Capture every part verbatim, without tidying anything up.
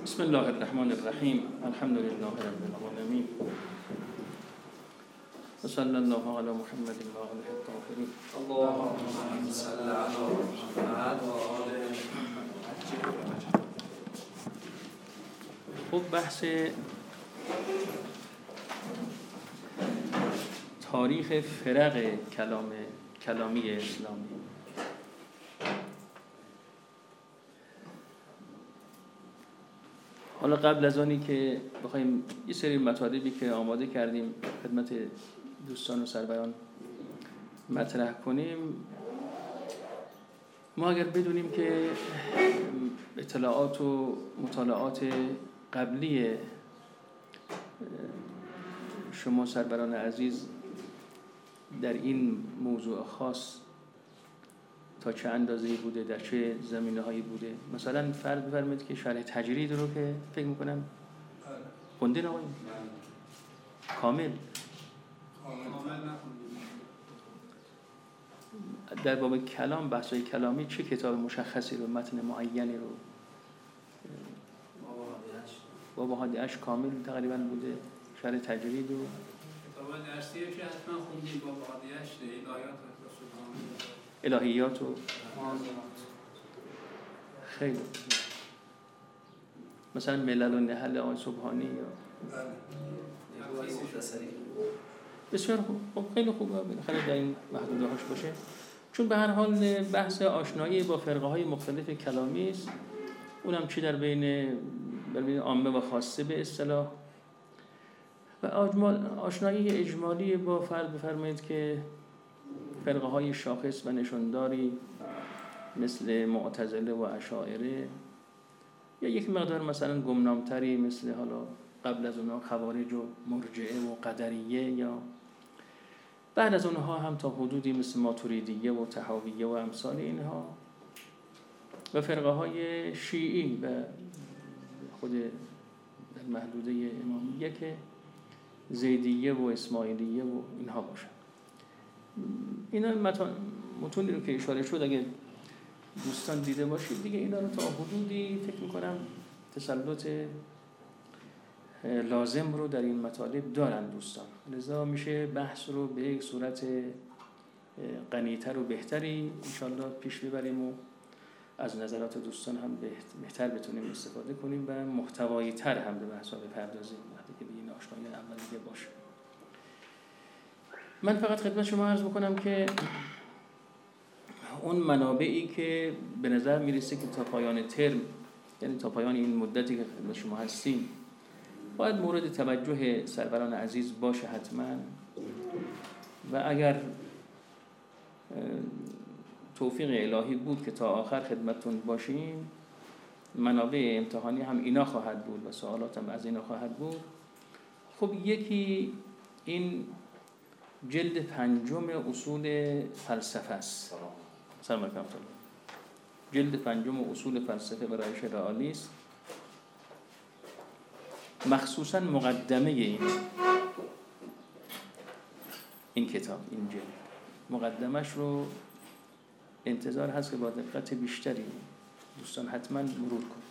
بسم الله الرحمن الرحیم. الحمد لله رب العالمین و صلی الله علی محمد و آله الطاهرین. اللهم صل علی محمد و آله. خب بحث تاریخ فرق کلام کلامی اسلامی. حالا قبل از آنی که بخوایم یه سری مطالبی که آماده کردیم خدمت دوستان و سروران مطرح کنیم، ما اگر بدونیم که اطلاعات و مطالعات قبلی شما سروران عزیز در این موضوع خاص تا چه اندازه‌ای بوده، در چه زمینه‌هایی بوده، مثلا فرض بفرمایید که شرح تجرید رو که فکر می‌کنم خوندین آقای کامل در باب کلام، بحث‌های کلامی چه کتاب مشخصی رو، متن معینی رو؟ باب هادی اش کامل تقریبا بوده، شرح تجرید و کتاب درسیه که حتما خوندیم، باب هادی اش الهیات الهیات و خیلی مثلا ملل و نحل آقای سبحانی یا بسیار خوب. خب خیلی خوبه بالاخره در این محدوده هاش باشه، چون به هر حال بحث آشنایی با فرقه های مختلف کلامی است، اونم چی در بین بین عامه و خاصه به اصطلاح، و آشنایی اجمالی با فرض بفرمایید که فرقه های شاخص و نشانداری مثل معتزله و اشاعره، یا یک مقدار مثلا گمنامتری مثل حالا قبل از اونها خوارج و مرجعه و قدریه، یا بعد از اونها هم تا حدودی مثل ماتوریدیه و طحاویه و امثال اینها، و فرقه های شیعی و خود در محدوده امامیه که زیدیه و اسماعیلیه و اینها باشن. اینا متونی رو که اشاره شد اگه دوستان دیده باشید دیگه، اینا رو تا حدودی فکر میکنم تسلط لازم رو در این مطالب دارن دوستان، لذا میشه بحث رو به یک صورت غنی‌تر و بهتری انشالله پیش ببریم و از نظرات دوستان هم بهتر بتونیم استفاده کنیم و محتوایی تر هم به بحث ها بپردازیم وقتی که به این آشنایی اولیه باشه. من فقط خدمت شما عرض بکنم که اون منابعی که به نظر میرسه که تا پایان ترم، یعنی تا پایان این مدتی که خدمت شما هستیم، باید مورد توجه سروران عزیز باشه حتما، و اگر توفیق الهی بود که تا آخر خدمتتون باشیم، منابع امتحانی هم اینا خواهد بود و سوالات هم از اینا خواهد بود. خب یکی این جلد پنجم اصول فلسفه است. سلام علیکم. جلد پنجم اصول فلسفه و روش رئالی است، مخصوصا مقدمه این این کتاب، این جلد مقدمش رو انتظار هست که با دقت بیشتری دوستان حتما مرور کنید.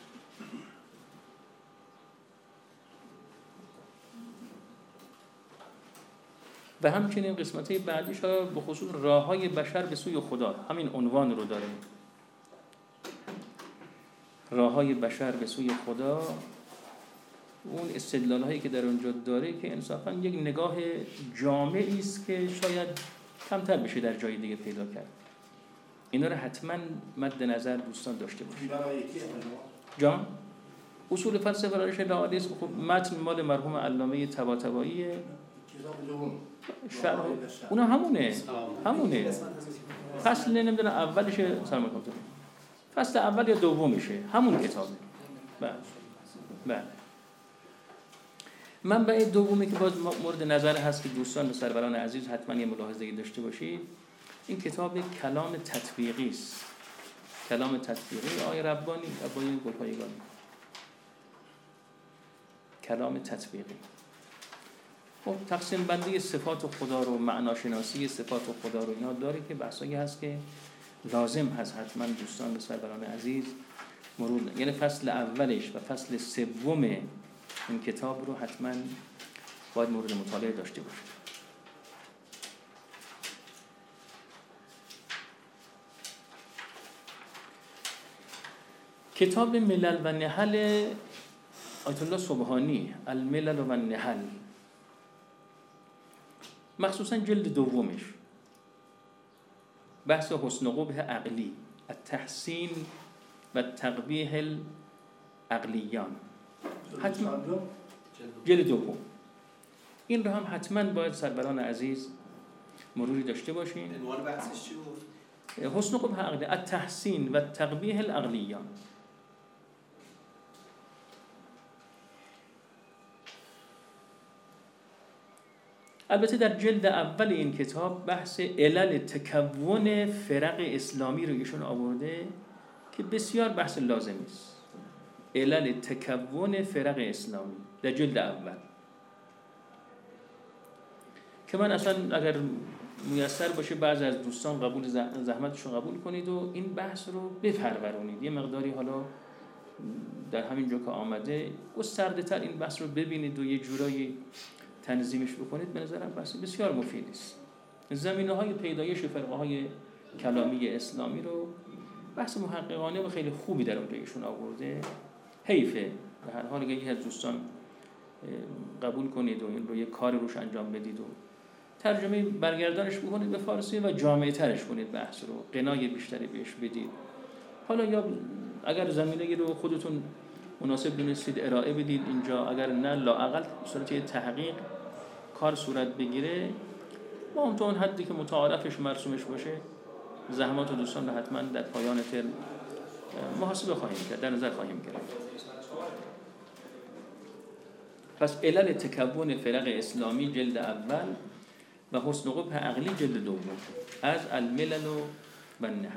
و همچنین قسمت‌های بعدیش ها به خصوص راه‌های بشر به سوی خدا، همین عنوان رو داره، راه‌های بشر به سوی خدا. اون استدلال‌هایی که در اونجا داره که انصافاً یک نگاه جامعی است که شاید کمتر بشه در جای دیگه پیدا کرد. اینا رو حتما مد نظر دوستان داشته باشید. جان اصول فلسفه و روش رئالی است. خب متن مال مرحوم علامه طباطبایی، شرح اونا همونه همونه فصل نمیدونم اولش، سلام علیکم، فصل اول یا دومشه، همون کتابه. بله بله. منبع دومی که باز مورد نظر هست که دوستان و سروران عزیز حتما یه ملاحظه‌ای داشته باشید، این کتاب کلام تطبیقی است. کلام تطبیقی آقای ربانی، ربانی گلپایگانی. کلام تطبیقی. خب تقسیم بندی صفات خدا رو، معناشناسی صفات خدا رو اینا داره که بحثایی هست که لازم هست حتما دوستان و سروران عزیز مرور، یعنی فصل اولش و فصل سوم این کتاب رو حتما باید مورد مطالعه داشته باشید. کتاب ملل و نحل آیت الله سبحانی، الملل و النحل، مخصوصا جلد دومش بحث حسن قبح عقلی، التحسین و تقبیح العقلیان، حتما جلد دوم این رو هم حتما باید سروران عزیز مروری داشته باشین. عنوان بحثش چی بود؟ حسن قبح عقلی، التحسین و تقبیح العقلیان. البته در جلد اول این کتاب بحث علل تکون فرق اسلامی رو ایشون آورده که بسیار بحث لازمی است. علل تکون فرق اسلامی در جلد اول که من اصلا اگر میسر باشه بعضی از دوستان قبول زحمتشون قبول کنید و این بحث رو بپرورونید، یه مقداری حالا در همین جا که آمده گسترده تر این بحث رو ببینید و یه جورایی تنظیمش بکنید. به نظرم بحث بسیار مفیدی است. زمینه‌های پیدایش فرقه‌های کلامی اسلامی رو بحث محققانه و خیلی خوبی در اونجا ایشون آورده. حیفه به هر حال اگه از دوستان قبول کنید و این رو یه کار روش انجام بدید و ترجمه برگردانش بکنید به فارسی و جامع ترش کنید، بحث رو قنای بیشتری بهش بدید. حالا یا اگر زمینه رو خودتون مناسب دونستید ارائه بدید اینجا، اگر نه لااقل صورت تحقیق کار صورت بگیره ما هم تا اون حدی که متعارفش مرسومش باشه زحمات و دوستان رو حتما در پایان ترم محاسبه خواهیم کرد، در نظر خواهیم گرفت. پس علل تکون فرق اسلامی جلد اول و حسن قبح عقلی جلد دوم از الملل و النحل.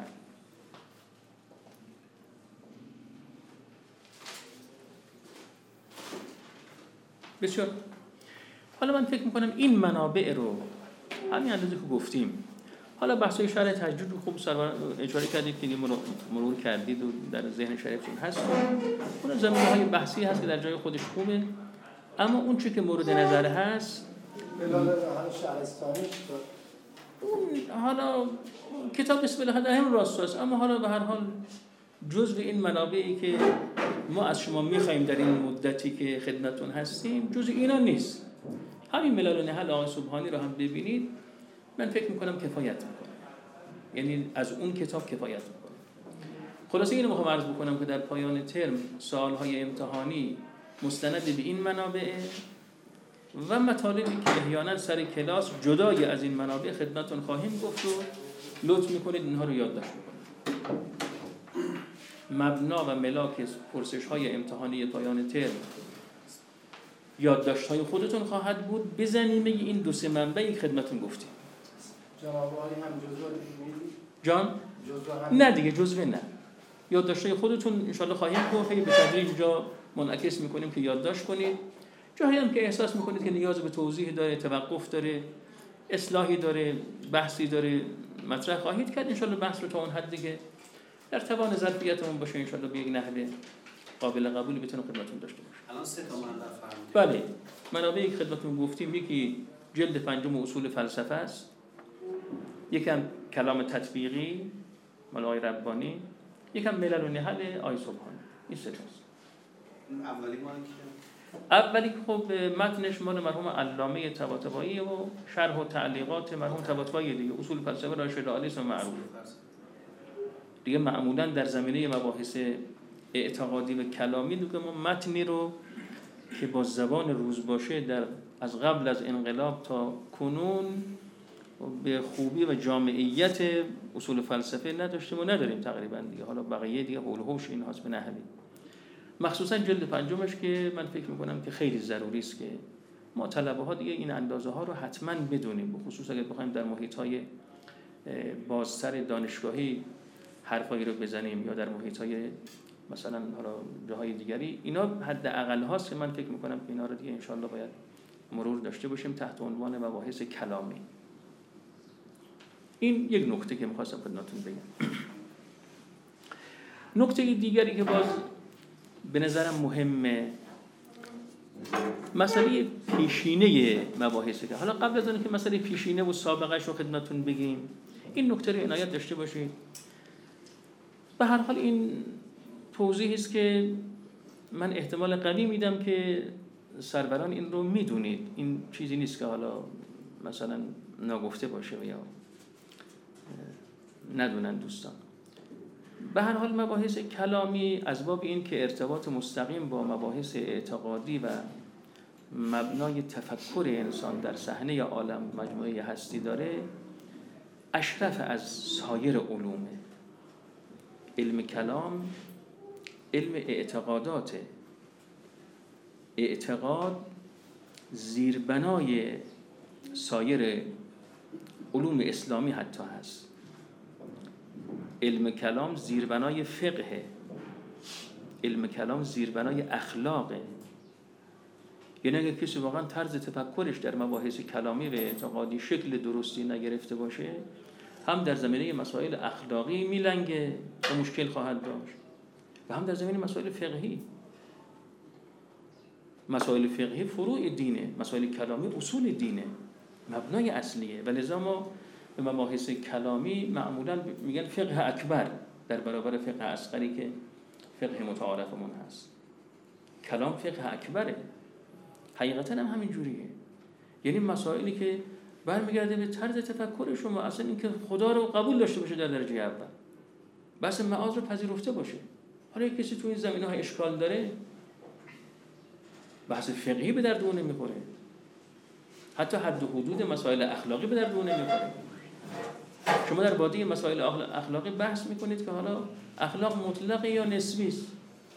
بسیار. حالا من فکر میکنم این منابع رو همین اندازه که گفتیم، حالا بحثای شرح تجدید رو خوب سرور اشاره کردید که مرور کردید و در ذهن شریفتون هست، اون زمینه‌های بحثی هست که در جای خودش خوبه، اما اون چیزی که مورد نظر هست بلال شهرستانی اون حالا کتاب بسم الله در همین راست است، اما حالا به هر حال جزء این منابعی که ما از شما می‌خوایم در این مدتی که خدمتتون هستیم جزء اینا نیست. همین ملل و نحل آقای سبحانی رو هم ببینید، من فکر می‌کنم کفایت می‌کنه، یعنی از اون کتاب کفایت می‌کنه. خلاصه اینو می‌خوام عرض بکنم که در پایان ترم سوال‌های امتحانی مستند به این منابع و مطالبی که احیانا سر کلاس جدای از این منابع خدمتتون خواهیم گفت و لطف می‌کنید اینها رو یادداشت بکنید. مبنا و ملاک پرسش‌های امتحانی پایان ترم یادداشت‌های خودتون خواهد بود به ضمیمه این دو سه منبعی خدمتتون گفتیم. جناب عالی هم جزوه می‌دید؟ جان؟ جزوه نه دیگه جزوه نه. یادداشت‌های خودتون ان شاءالله خواهیم گفت، به تدریج جا منعکس می‌کنیم که یادداشت کنید. جایی هم که احساس می‌کنید که نیاز به توضیح داره، توقف داره، اصلاحی داره، بحثی داره، مطرح خواهید کرد. ان شاءالله بحث رو تا اون حدی که در توان ظرفیتمون باشه ان شاءالله به یک نحوه قابل قبولی بتونم خدمتتون داشته باشم. الان سه تا منبع فرمودید. بله، منابعی که خدمتتون گفتیم یکی جلد پنجم اصول فلسفه است، یکم کلام تطبیقی مال آقای ربانی، یکم ملل و نحل آقای سبحانی. این سه تاست. اولی مال کیه؟ اولی خب متنش مال مرحوم علامه طباطبایی و شرح و تعلیقات مرحوم طباطبایی دیگه، اصول فلسفه راشد علی و معروف. دیگه معمولا در زمینه مباحث اعتقادی و کلامی دیگه ما متنی رو که با زبان روز باشه در از قبل از انقلاب تا کنون به خوبی و جامعیت اصول فلسفه نداشتیم و نداریم تقریبا دیگه. حالا بقیه دیگه حول و حوش این هاست به نحوی، مخصوصا جلد پنجمش که من فکر میکنم که خیلی ضروری است که ما طلبه ها دیگه این اندازه ها رو حتما بدونیم، به خصوص اگر بخوایم در محیط های بازتر دانشگاهی حرفایی رو بزنیم یا در محیط های مثلا حالا جاهای دیگری، اینا حد اقل هاست که من فکر میکنم که اینا رو دیگه انشالله باید مرور داشته باشیم تحت عنوان مباحث کلامی. این یک نکته که میخواستم خدمتتون بگم. نکته دیگری که باز به نظرم مهمه، مسئله پیشینه مباحثه. که حالا قبل از اینکه مسئله پیشینه و سابقه‌اش رو خدمتتون بگیم، این نکته رو عنایت داشته باشید. به هر حال این توضیحی است که من احتمال قوی میدم که سروران این رو میدونید، این چیزی نیست که حالا مثلا ناگفته باشه یا ندونن دوستان. به هر حال مباحث کلامی از باب این که ارتباط مستقیم با مباحث اعتقادی و مبنای تفکر انسان در صحنه عالم مجموعه هستی داره، اشرف از سایر علومه. علم کلام علم اعتقاداته. اعتقاد زیربنای سایر علوم اسلامی حتی هست. علم کلام زیربنای فقه، علم کلام زیربنای اخلاقه. یعنی اگر کسی واقعا طرز تفکرش در مباحث کلامی و اعتقادی شکل درستی نگرفته باشه، هم در زمینه مسائل اخلاقی میلنگه و مشکل خواهد داشت، و هم در زمینه مسائل فقهی. مسائل فقهی فروع دینه، مسائل کلامی اصول دینه، مبنای اصلیه. و لذا ما به مباحث کلامی معمولا میگن فقه اکبر در برابر فقه اصغری که فقه متعارفمون هست. کلام فقه اکبره، حقیقتا هم همین جوریه. یعنی مسائلی که برمیگرده به طرز تفکر شما، اصلا اینکه خدا رو قبول داشته باشه در درجه اول، بس معاذ رو پذیرفته باشه. حالا یک کسی تو این زمینه‌ها اشکال داره، بحث فقهی به درد اون نمیخوره، حتی حد و حدود مسائل اخلاقی به درد اون نمیخوره. شما در بادی مسائل اخلاقی بحث میکنید که حالا اخلاق مطلقه یا نسبی است،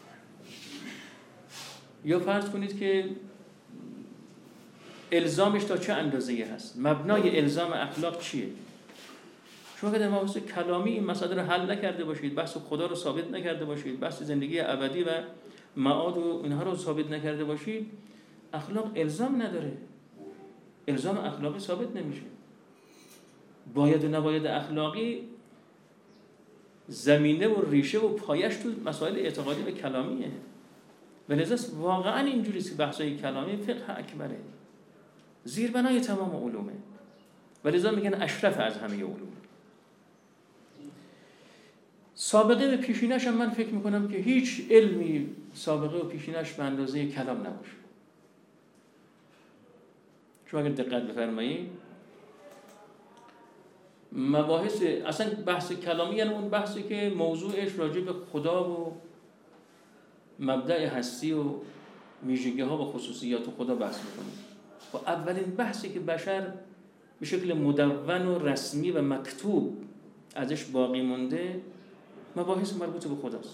یا فرض کنید که الزامش تا چه اندازه‌ای هست، مبنای الزام اخلاق چیه. شما که در مباحث کلامی این مسائل رو حل نکرده باشید، بحث خدا رو ثابت نکرده باشید، بحث زندگی ابدی و معاد و اینها رو ثابت نکرده باشید، اخلاق الزام نداره، الزام اخلاقی ثابت نمیشه. باید و نباید اخلاقی زمینه و ریشه و پایش تو مسائل اعتقادی و کلامیه. ولذا واقعا اینجوریه که بحثای کلامی فقه اکبره، زیربنای تمام علومه، ولذا میگن اشرف از همه علوم. سابقه و پیشینش هم من فکر میکنم که هیچ علمی سابقه و پیشینش به اندازه کلام نباشه. شما اگر دقت بفرمایید، مباحث اصلا بحث کلامی یعنی اون بحثی که موضوعش راجع به خدا و مبدأ هستی و ویژگی ها و خصوصیات خدا بحث میکنه. و اولین بحثی که بشر به شکل مدون و رسمی و مکتوب ازش باقی مونده، مباحث مربوط به خداست.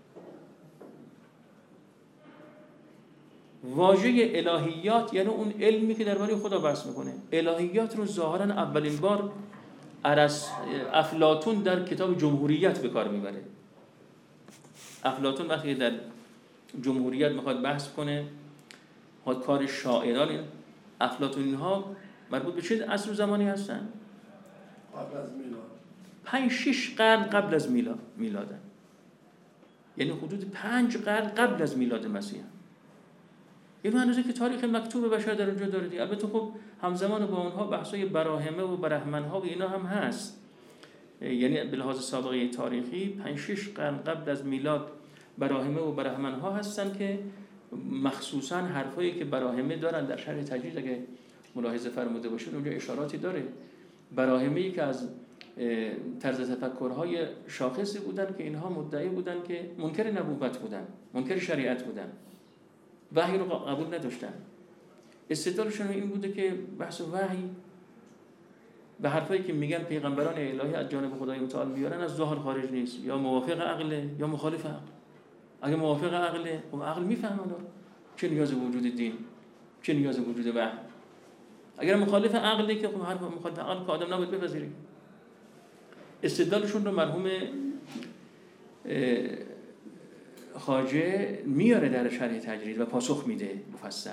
واژه الهیات یعنی اون علمی که درباره خدا بحث میکنه. الهیات رو ظاهرا اولین بار ارسط افلاطون در کتاب جمهوریت به کار میبره. افلاطون وقتی در جمهوریت میخواد بحث کنه، خود کار شاعران، افلاطونی ها مربوط به چه عصر و زمانی هستن؟ قبل از میلاد. پنج شش قرن قبل از میلاد میلادن. یعنی حدود پنج قرن قبل از میلاد مسیح. این معنیه که تاریخ مکتوب بشر در اونجا داره. البته خب همزمان با اونها بحثای براهمه و برهمنها و اینا هم هست. یعنی به لحاظ سابقه تاریخی پنج شش قرن قبل از میلاد براهمه و برهمنها هستن که مخصوصا حرفایی که براهمه دارن در شرح تجرید اگه ملاحظه فرموده باشید اونجا اشاراتی داره. براهمه‌ای که از طرز تفکرهای شاخصی بودن که اینها مدعی بودن که منکر نبوت بودن، منکر شریعت بودن، وحی رو قبول نداشتن. استدلالشون این بوده که بحث وحی به حرفایی که میگن پیغمبران الهی از جانب خدای متعال میارن از ظاهر خارج نیست، یا موافق عقله یا مخالف عقل. اگه موافق عقله، خب عقل میفهمه چه نیاز وجود دین، چه نیاز وجود وحی. اگر مخالف عقله که خب حرف مخالف عقل که آدم نباید بپذیره. استدلالشون رو مرحوم خواجه میاره در شرح تجرید و پاسخ میده مفصل.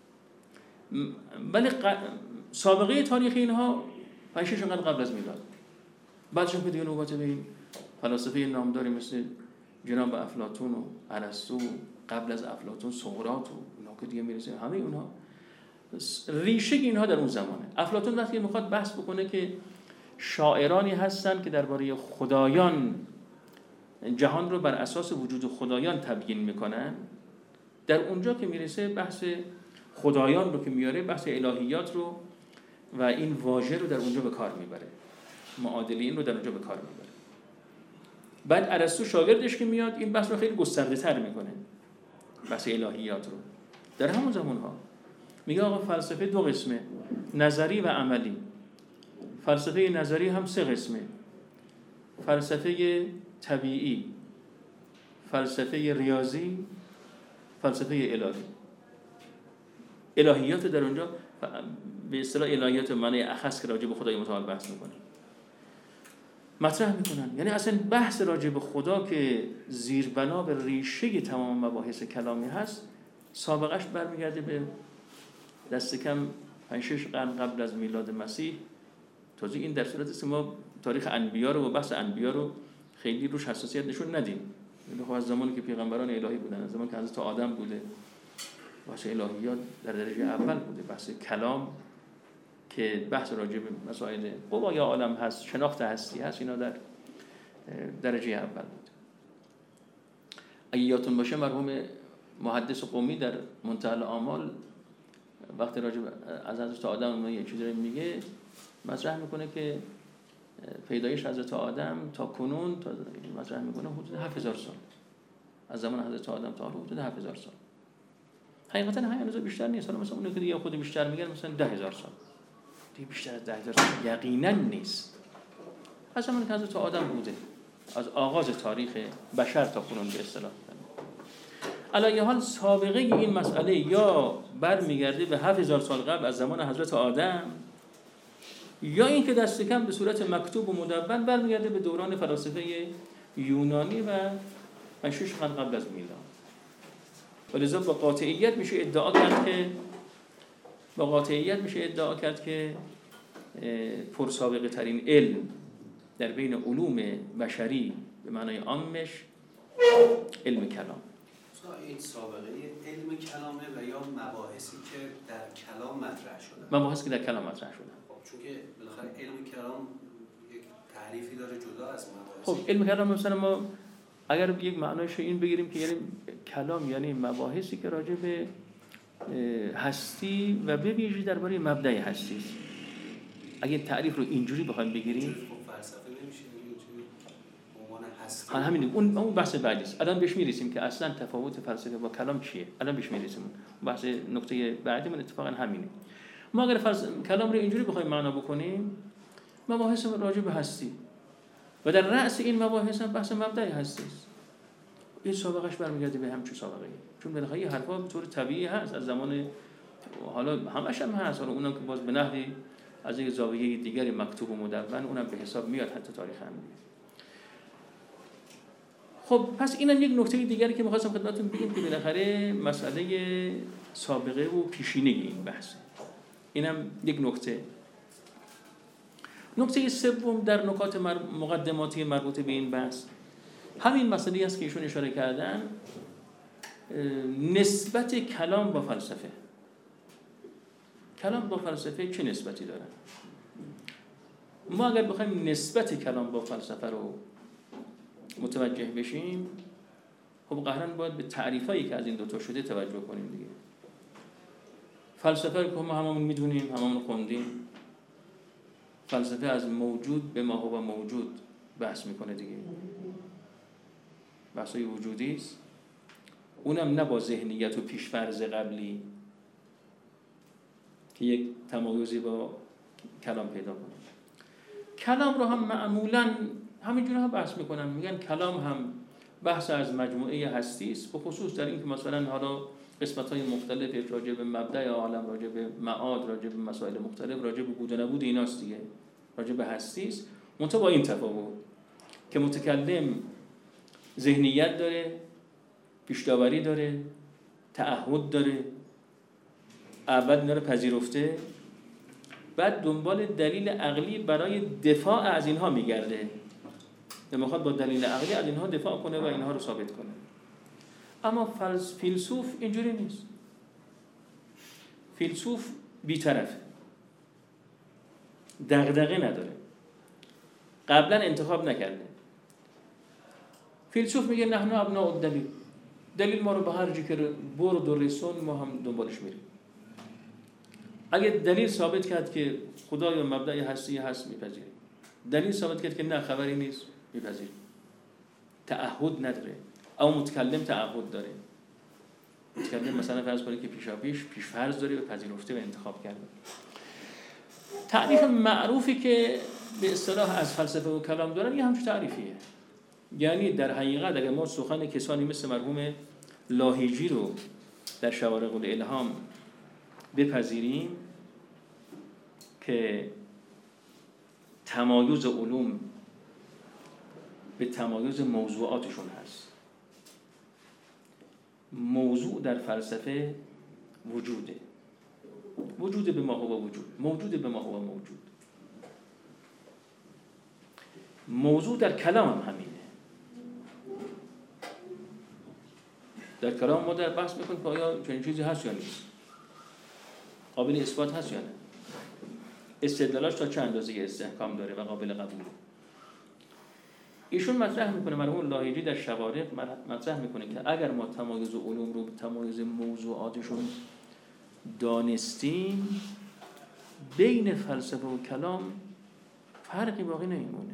ولی سابقه تاریخی اینها پنج شش قرن قبل از میلاد. بعدش هم که دیگه نوبت به این فلاسفه نامداری مثل جناب افلاطون و ارسطو، قبل از افلاطون سقراط و اینا که دیگه میرسه، همه اونها ریشه اینها در اون زمانه. افلاطون وقتی میخواد بحث بکنه که شاعرانی هستن که درباره خدایان جهان رو بر اساس وجود خدایان تبیین میکنن، در اونجا که میرسه بحث خدایان رو که میاره، بحث الهیات رو و این واژه رو در اونجا به کار میبره، معادلین رو در اونجا به کار میبره. بعد ارسطو شاگردش که میاد این بحث رو خیلی گسترده تر میکنه، بحث الهیات رو در همون زمان ها میگه آقا فلسفه دو قسمه، نظری و عملی. فلسفه نظری هم سه قسمه، فلسفه طبیعی، فلسفه ریاضی، فلسفه الهی. الهیات در اونجا به اصطلاح الهیات معنی اخص که راجع به خدای متعال بحث میکنن، مطرح میکنن. یعنی اصلا بحث راجع به خدا که زیربنا به ریشه تمام مباحث کلامی هست، سابقش برمیگرده به دست کم پنج شش قرن قبل از میلاد مسیح. تازه این در صورتی است که ما تاریخ انبیا رو و بحث انبیا رو خیلی روش حساسیت نشون ندیم. یعنی خب از زمانی که پیغمبران الهی بودن، از زمانی که حضرت آدم بوده، بحث الهیات در درجه اول بوده. بحث کلام که بحث راجع به مسائل قوای عالم هست، شناخت هستی هست، اینا در درجه اول بوده. اگه یادتون باشه مرحوم محدث قمی در منتهی الآمال وقتی راجع از حضرت آدم یه چیزی میگه، مطرح میکنه که پیدایش حضرت آدم تا کنون، تا مطرح میکنه حدود هفت هزار سال، از زمان حضرت آدم تا حدود هفت هزار سال. حقیقتا همین روزا بیشتر نیست. حالا مثلا اون که دیگه خود بیشتر میگن مثلا ده هزار سال، دیگه بیشتر از ده هزار سال یقینا نیست. از زمانی که حضرت آدم بوده، از آغاز تاریخ بشر تا کنون به اصطلاح. علی حال سابقه این مسئله یا برمیگرده به هفت هزار سال قبل از زمان حضرت آدم، یا این که دست کم به صورت مکتوب و مدون برمیگرده به دوران فلاسفه یونانی و پنج شش قرن قبل از میلاد. ولذا با قاطعیت میشه ادعا کرد که با قاطعیت میشه ادعا کرد که پرسابقه ترین علم در بین علوم بشری به معنای عامش علم کلام. این سابقه علم کلامه و یا مباحثی که در کلام مطرح شده؟ مباحثی که در کلام مطرح شده. خب چون که بالاخره علم کلام یک تعریفی داره جدا از مباحث. خب علم کلام مثلا ما اگر یک معنایش این بگیریم که یعنی کلام یعنی مباحثی که راجع به هستی و به ویژه درباره مبدأ هستی است. اگه تعریف رو اینجوری بخوایم بگیریم فلسفه نمیشه اینجوری به عنوان هستی. همین اون اون بحث بعدی است. الان بهش میرسیم که اصلا تفاوت فلسفه با کلام چیه. الان بهش میرسیم. بحث نکته بعدی من اتفاقا همینه. ما اگر فلسفه کلام رو اینجوری بخوایم معنا بکنیم، مباحث راجع به هستی و در رأس این مباحث هم بحث مبدأ هستی است. این سابقش برمیگرده به همچون سابقه‌ای، چون بالاخره این حرفا به طور طبیعی هست از زمان، حالا همش هم هست، حالا اونم که باز به نحوی از یک زاویه دیگری مکتوب و مدون اونم به حساب میاد حتی تاریخ هم میاد. خب پس اینم یک نکته دیگری که می‌خواستم خدمتتون بگم که بالاخره مسئله سابقه و پیشینگی این بحثه. اینم یک نکته. نکته سوم در نکات مقدماتی مربوط به این بحث همین مسئله است که ایشون اشاره کردن، نسبت کلام با فلسفه. کلام با فلسفه چه نسبتی داره؟ ما اگر بخوایم نسبت کلام با فلسفه رو متوجه بشیم، خب قهراً باید به تعریفایی که از این دوتا شده توجه کنیم دیگه. فلسفه رو که ما هممون میدونیم، هممون خوندیم. فلسفه از موجود به ما هو موجود بحث میکنه دیگه. بحثای وجودی است. اونم نه با ذهنیت و پیش‌فرض قبلی که یک تمایزی با کلام پیدا کنه. کلام رو هم معمولاً همینجوری هم بحث میکنن، میگن کلام هم بحث از مجموعه هستی است، به خصوص در این که مثلا حالا قسمت‌های مختلف راجع به مبدأ عالم، راجع به معاد، راجع به مسائل مختلف، راجع به بود و نبود ایناست دیگه، راجع به هستی است. منتها با این تفاوت که متکلم ذهنیت داره، پیش‌داوری داره، تعهد داره، ابد اینا رو پذیرفته، بعد دنبال دلیل عقلی برای دفاع از اینها میگرده. و میخواد با دلیل عقلی از اینها دفاع کنه و اینها رو ثابت کنه. اما فیلسوف اینجوری نیست. فیلسوف بی‌طرفه، دغدغه نداره، قبلا انتخاب نکرده. فیلسوف میگه نحن ابناء الدلیل، دلیل ما رو به هر جا که برد و رسون ما هم دنبالش میریم. اگه دلیل ثابت کرد که خدا یا مبدأ هستی هست میپذیریم، دلیل ثابت کرد که نه خبری نیست میپذیریم. تعهد نداره، اما متکلم تعهد داره. متکلم مثلا فرض کنید که پیشا پیش پیش فرض داره و پذیرفته و انتخاب کرده. تعریف معروفی که به اصطلاح از فلسفه و کلام دارن یه همچون تعریفیه. یعنی در حقیقت اگر ما سخن کسانی مثل مرحوم لاهیجی رو در شوارق الالهام بپذیریم که تمایز علوم به تمایز موضوعاتشون هست. موضوع در فلسفه وجوده، وجود به ما هو وجود، موجود به ما هو موجود. موضوع در کلام هم همینه. در کلام ما در بحث میکنیم که آیا چنین چیزی هست یا نیست، قابل اثبات هست یا نه، استدلالاش تا چه اندازه استحکام داره و قابل قبوله. ایشون مطرح میکنه، مرحوم لاهیجی در شوارق مطرح میکنه که اگر ما تمایز علوم رو به تمایز موضوعاتشون دانستیم، بین فلسفه و کلام فرقی باقی نمیمونه.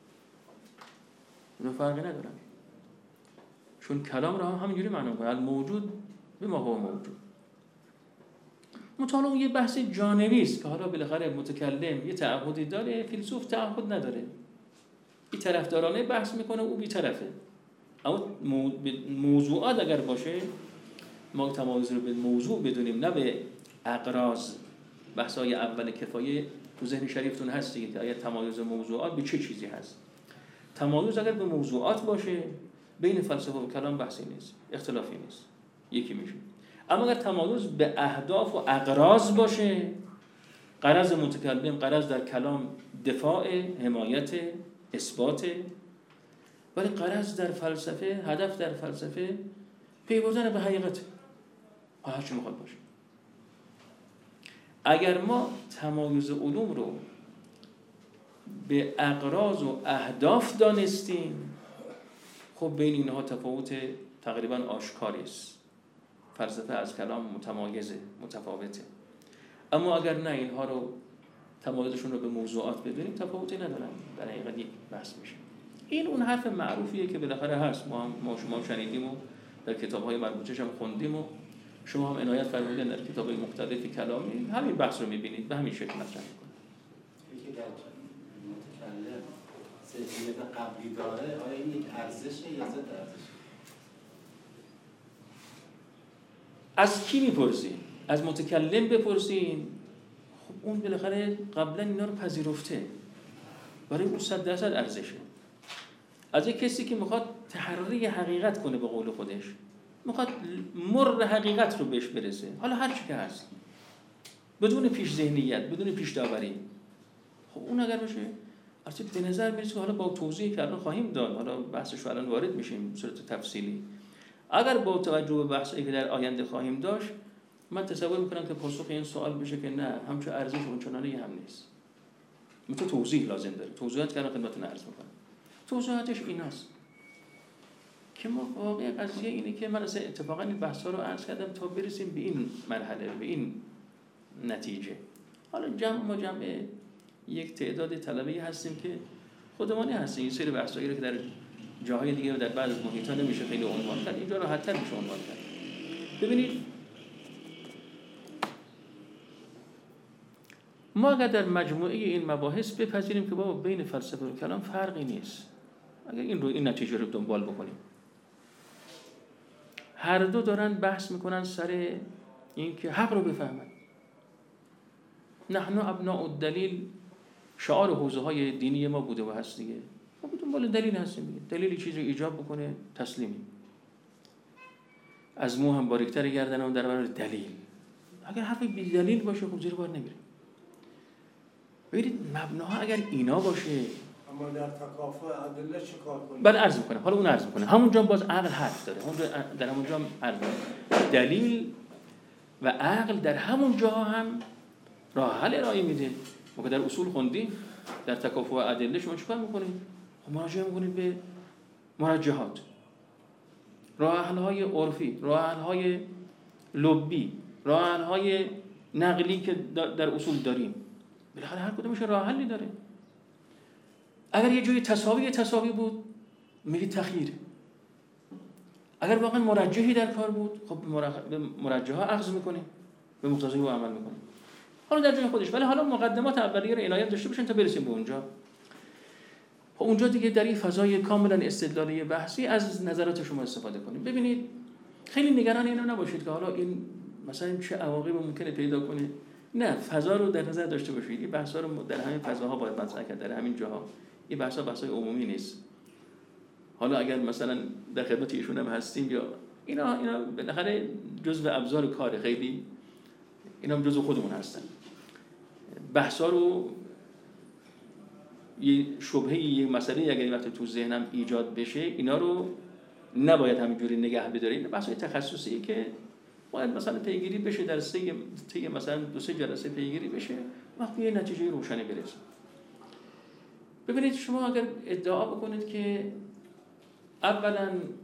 اونو فرقی ندارن، چون کلام رو هم همینجوری معنا میکنه الموجود به ما هو موجود. مطالعه یه بحث جانبی است که حالا بالاخره متکلم یه تعهدی داره، فیلسوف تعهد نداره. این طرفدارانه بحث میکنه، او بی‌طرفه. اما موضوعات اگر باشه، ما تمایز رو به موضوع بدونیم نه به اغراض. بحث‌های اول کفایه تو ذهن شریفتون هست دیگه که آیا تمایز موضوعات به چه چیزی هست. تمایز اگر به موضوعات باشه، بین فلسفه و کلام بحثی نیست، اختلافی نیست، یکی میشه. اما اگر تمایز به اهداف و اغراض باشه، غرض متکلم، غرض در کلام دفاع، حمایت، اثبات، ولی غرض در فلسفه، هدف در فلسفه پی بردن به حقیقت، هر چی میخواد باشه. اگر ما تمایز علوم رو به اغراض و اهداف دانستیم، خب بین اینها تفاوت تقریبا آشکاری است. فلسفه از کلام متمایزه، متفاوته. اما اگر نه اینها رو تمایزشون رو به موضوعات بدونیم، تفاوتی ندارن، در حقیقت یک بحث میشه. این اون حرف معروفیه که بالاخره هست، ما هم ما شما شنیدیم و در کتاب‌های مربوطه‌اش هم خوندیم و شما هم عنایت فرمودید در کتاب‌های مختلفی کلامی همین بحث رو می‌بینید، به همین شکل مطرح می‌کنه. یکی در متکلم سجیت قبلی داره، آیا این یک ارزشه یا ضد ارزشه؟ از کی می‌پرسید؟ از متکلم بپرسین. خب اون بالاخره قبلا اینا رو پذیرفته، برای اون صد درصد ارزشه. از یک کسی که میخواد تحری حقیقت کنه، به قول خودش میخواد مر حقیقت رو بهش برسه، حالا هر چی که هست، بدون پیش ذهنیت، بدون پیش داوری، خب اون اگر باشه، البته به نظر میرسه که حالا با توضیحی که الان خواهیم داد، حالا بحثش رو الان وارد میشیم صورت تفصیلی، اگر با توجه به بحثی که در آینده خواهیم داشت، من تصور میکنم که پاسخ این سوال بشه که نه، همچون ارزش اونچنانی هم نیست. مثلا توضیح لازم داره. توضیحات که الان خدمتتون عرض میکنم. توضیحاتش ایناست که ما واقعا قضیه اینه که من اصلا اتفاقا این بحثا رو عرض کردم تا برسیم به این مرحله، به این نتیجه. حالا جمع ما جمع یک تعداد طلبه‌ای هستیم که خودمانی هستیم، این سری بحثایی رو که در جاهای دیگه و در بعض از محیط‌ها نمیشه خیلی عنوان کرد، اینجا راحت‌تر میشه عنوان کرد. ببینید ما اگر در مجموعه این مباحث بپذیریم که بابا بین فلسفه و کلام فرقی نیست، اگر این رو این نتیجه رو دنبال بکنیم، هر دو دارن بحث میکنن سر این که حق رو بفهمن. نحن ابناء الدلیل شعار حوزه های دینی ما بوده و هست دیگه. ما دنبال دلیل هستیم دیگه. دلیلی چیزی ایجاب بکنه تسلیمیم. از مو هم باریکتر گردن هم در برابر دلیل. اگر حرف بی دلیل باشه خب زیر بار نمیره. ببینید مبناها اگر اینا باشه، اما در تکافؤ ادله چه کار کنیم؟ بعد عرض میکنم، حالا اون عرض میکنم. همونجا باز عقل حرف داره، اونجا در همونجا هم عرض میکنم. دلیل و عقل در همون جاها هم راه حل ارائه میده. ما که در اصول خوندیم، در تکافؤ ادله شما چیکار میکنید؟ خب مراجعه میکنید به مرجحات، راه حل های عرفی، راه حل های لبی، راه حل های نقلی که در اصول داریم. بالاخره هر کدومش راه حلی داره. اگر یه جوی تساوی تساوی بود میگه تخییر. اگر واقعا مرجحی در کار بود، خب به مرجح ها اخذ میکنه، به مقتضای او عمل میکنه. حالا در جای خودش، ولی حالا مقدمات اولیه رو عنایت داشته باشین تا برسیم به اونجا. خب اونجا دیگه در این فضای کاملا استدلالی بحثی از نظرات شما استفاده کنیم. ببینید خیلی نگران اینا نباشید که حالا این مثلا چه عواقبی ممکنه پیدا کنه. نه، فضا رو در نظر داشته باشید. این بحثا رو در همین فضاها باید مطرح کرد، در همین جاها. این بحثا بحثای عمومی نیست. حالا اگر مثلا در خدمت ایشون هم هستیم یا اینا اینا بالاخره جزء ابزار کار، خیلی اینا هم جزء خودمون هستن. بحثا رو یه شبهه، یه مسئله اگر این وقت تو ذهنم ایجاد بشه، اینا رو نباید همینجوری نگه بداریم. بحثای تخصصی که باید مثلا پیگیری بشه، در سه طی مثلا دو سه جلسه پیگیری بشه، وقتی یه نتیجه روشنی برسه. ببینید شما اگر ادعا بکنید که اولا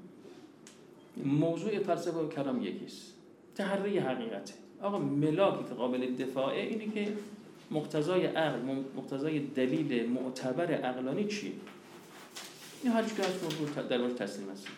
موضوع فلسفه و کلام یکیست، تحری حقیقته، آقا ملاکی که قابل دفاعه اینه که مقتضای عقل، مقتضای دلیل معتبر عقلانی چیه؟ این هر چیزی هست موضوع در واقع تسلیم است.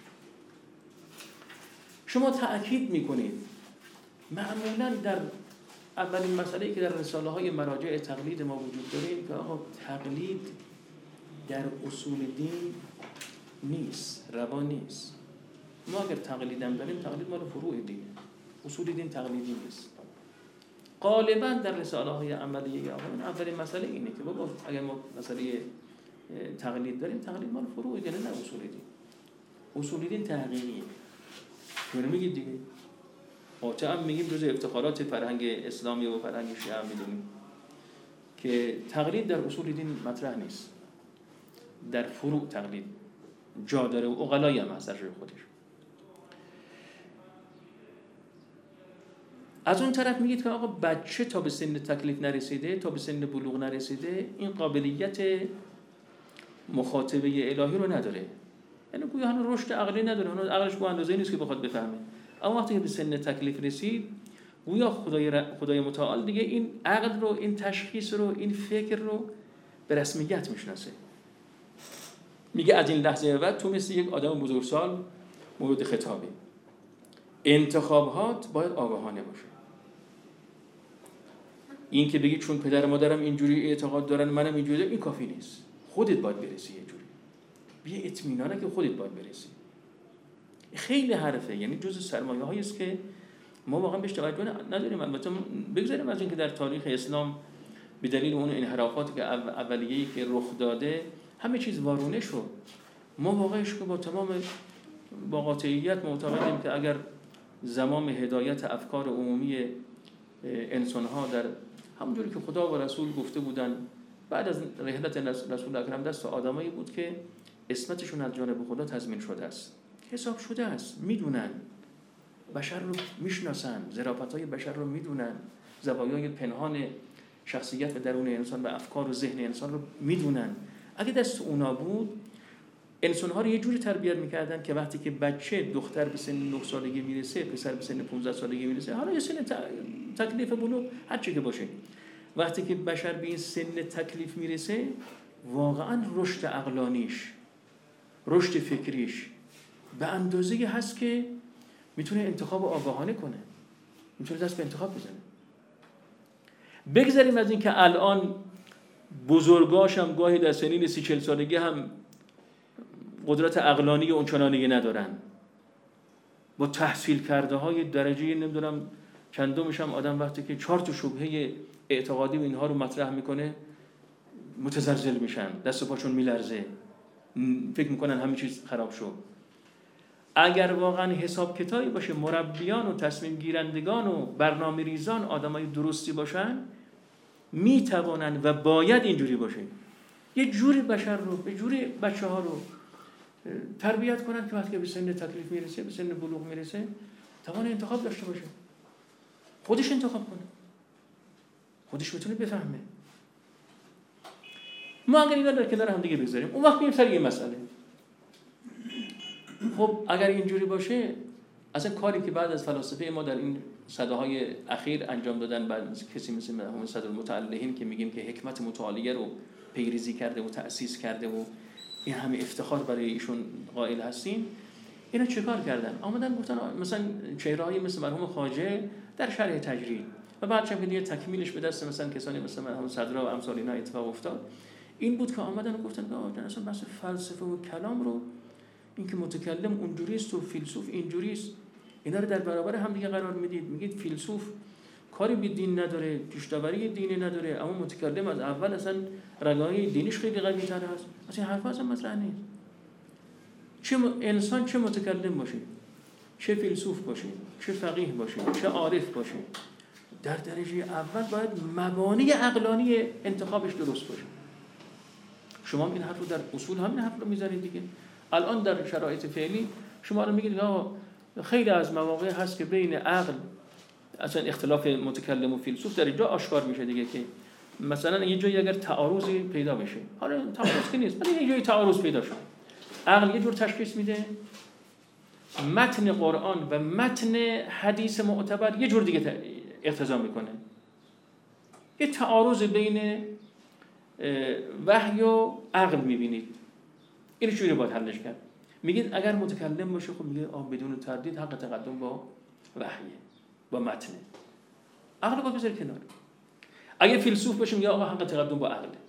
شما تأکید میکنید معمولا در اولین مسئله‌ای که در رساله های مراجع تقلید ما وجود داره این که آقا تقلید در اصول دین نیست، روا نیست. ما اگر تقلید هم داریم، تقلید مال فروع دینه، اصول دین تقلیدی نیست. غالبا در رساله های عملیه آقایون اولین مسئله اینه که بابا اگر ما مسئله تقلید داریم، تقلید مال فروع دینه، نه اصول دین. اصول دین تحقیقیه. چون میگید دیگه قاطعا میگیم جزء افتخارات فرهنگ اسلامی و فرهنگ شیعه میدونیم که تقلید در اصول دین مطرح نیست، در فروع تقلید جا داره و عقلایی هم هست در جای خودش. از اون طرف میگید که آقا بچه تا به سن تکلیف نرسیده، تا به سن بلوغ نرسیده، این قابلیت مخاطبه الهی رو نداره، یعنی گویا هنوز رشد عقلی نداره، هنوز عقلش به اندازه‌ای نیست که بخواد بفهمه. اما وقتی که به سن تکلیف رسید، گویا خدای خدای متعال دیگه این عقل رو، این تشخیص رو، این فکر رو به رسمیت میشناسه. میگه از این لحظه بعد تو مثل یک آدم بزرگسال مورد خطابی. انتخابات باید آگاهانه باشه. این که بگی چون پدر مادرم اینجوری اعتقاد دارن منم اینجوری، این کافی نیست. خودت باید برسی یه جوری. بیا اطمینانه که خودت باید برسی. خیلی حرفه، یعنی جزء سرمایه‌هایی است که ما واقعا بهش توجه نداریم. البته بگذاریم از اینکه در تاریخ اسلام به دلیل اون انحرافاتی که اولیه‌ای که رخ داده همه چیز وارونه شد. ما واقعاش که با تمام با قاطعیت معتقدیم که اگر زمام هدایت افکار عمومی انسان‌ها در همونجوری که خدا و رسول گفته بودن بعد از رحلت رسول اکرم دست آدمایی بود که اسمتشون از جانب خدا تضمین شده است، حساب شده است، میدونن بشر رو میشناسن، ظرافت‌های بشر رو میدونن، زوایای پنهان شخصیت و درون انسان و افکار و ذهن انسان رو میدونن. اگه دست اونا بود انسان‌ها رو یه جوری تربیت میکردن که وقتی که بچه دختر به سن نه سالگی میرسه، پسر به سن پانزده سالگی میرسه، حالا یه سن تکلیف بلوغ هر چی که باشه، وقتی که بشر به این سن تکلیف میرسه واقعا رشد عقلانیش، رشد فکریش به اندازه‌ای هست که میتونه انتخاب آگاهانه کنه، میتونه دست به انتخاب بزنه. بگذاریم از این که الان بزرگاش هم گاهی در سنین سی چل سالگی هم قدرت عقلانی اونچنانی ندارن، با تحصیل کرده های درجه نمیدونم چندمش هم آدم وقتی که چهار تا شبهه اعتقادی و اینها رو مطرح میکنه متزلزل میشن، دست و پاشون میلرزه، فکر میکنن همه چیز خراب شد. اگر واقعا حساب کتابی باشه، مربیان و تصمیم گیرندگان و برنامه ریزان آدمای درستی باشن، میتوانن و باید اینجوری باشه. یه جوری بشر رو، به جوری بچه ها رو تربیت کنن که وقتی به سن تکلیف میرسه، به سن بلوغ میرسه، توان انتخاب داشته باشه، خودش انتخاب کنه، خودش بتونه بفهمه. ما اگر اینا در کنار هم دیگه بگذاریم، اون وقت میریم سر یه مسئله. خب اگر اینجوری باشه، اصلا کاری که بعد از فلاسفه ما در این صداهای اخیر انجام دادن، بعد کسی مثل مرحوم صدرالمتعلهین که میگیم که حکمت متعالیه رو پیریزی کرده و تأسیس کرده و این همه افتخار برای ایشون قائل هستیم، اینا چه کار کردن؟ آمدن گفتن مثلا چهره‌ای مثل مرحوم خواجه در شرح تجرید و بعد چون که دیگه تکمیلش به دست مثلا کسانی مثل مرحوم صدرا و امثال اینا اتفاق افتاد، این بود که آمدن و گفتن آقا اصلا بحث فلسفه و کلام رو، این که متکلم اونجوری است و فیلسوف اینجوری است، اینا رو در برابر هم دیگه قرار میدید. میگید فیلسوف کاری به دین نداره، پیش‌داوری دینی نداره، اما متکلم از اول اصلا رگای دینیش خیلی قوی تر است. اصلا این حرفا اصلا مطرح نیست. چه انسان چه متکلم باشه، چه فیلسوف باشه، چه فقیه باشه، چه عارف باشه، در درجه اول باید مبانی عقلانی انتخابش درست باشه. شما این حرف رو در اصول همین حرف رو میزنید دیگه. الان در شرایط فعلی شما رو میگید آقا خیلی از مواقع هست که بین عقل اصلا اختلاف متکلم و فیلسوف در اینجا آشکار میشه دیگه، که مثلا یه جایی اگر تعارضی پیدا بشه، حالا تعارض که نیست ولی یه جایی تعارض پیدا شد، عقل یه جور تشخیص میده، متن قرآن و متن حدیث معتبر یه جور دیگه اقتضا میکنه. یه تعارض بین وحی و عقل میبینید، این چجوری باید حلش کرد؟ میگید اگر متکلم باشه، خب میگه آه بدون تردید حق تقدم با وحیه، با متن. عقل باید بذاری کنار. اگه فیلسوف باشه میگه آقا حق تقدم با عقل.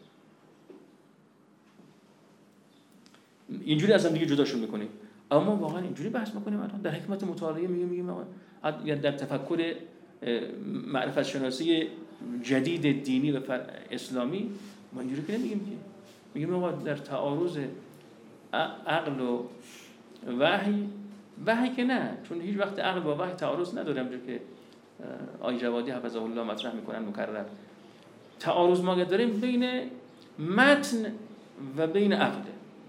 اینجوری اصلا دیگه جداشون میکنیم. اما واقعا اینجوری بحث میکنیم الان در حکمت مطالعه میگیم میگیم یا در تفکر معرفت شناسی جدید دینی و اسلامی ما اینجوری که نمیگیم که میگیم آقا در تعارض عقل و وحی، وحی که نه، چون هیچ وقت عقل با وحی تعارض نداره، همونجوری که آقای جوادی حفظه الله مطرح میکنن مکرر. تعارض ما داریم بین متن و بین عقل.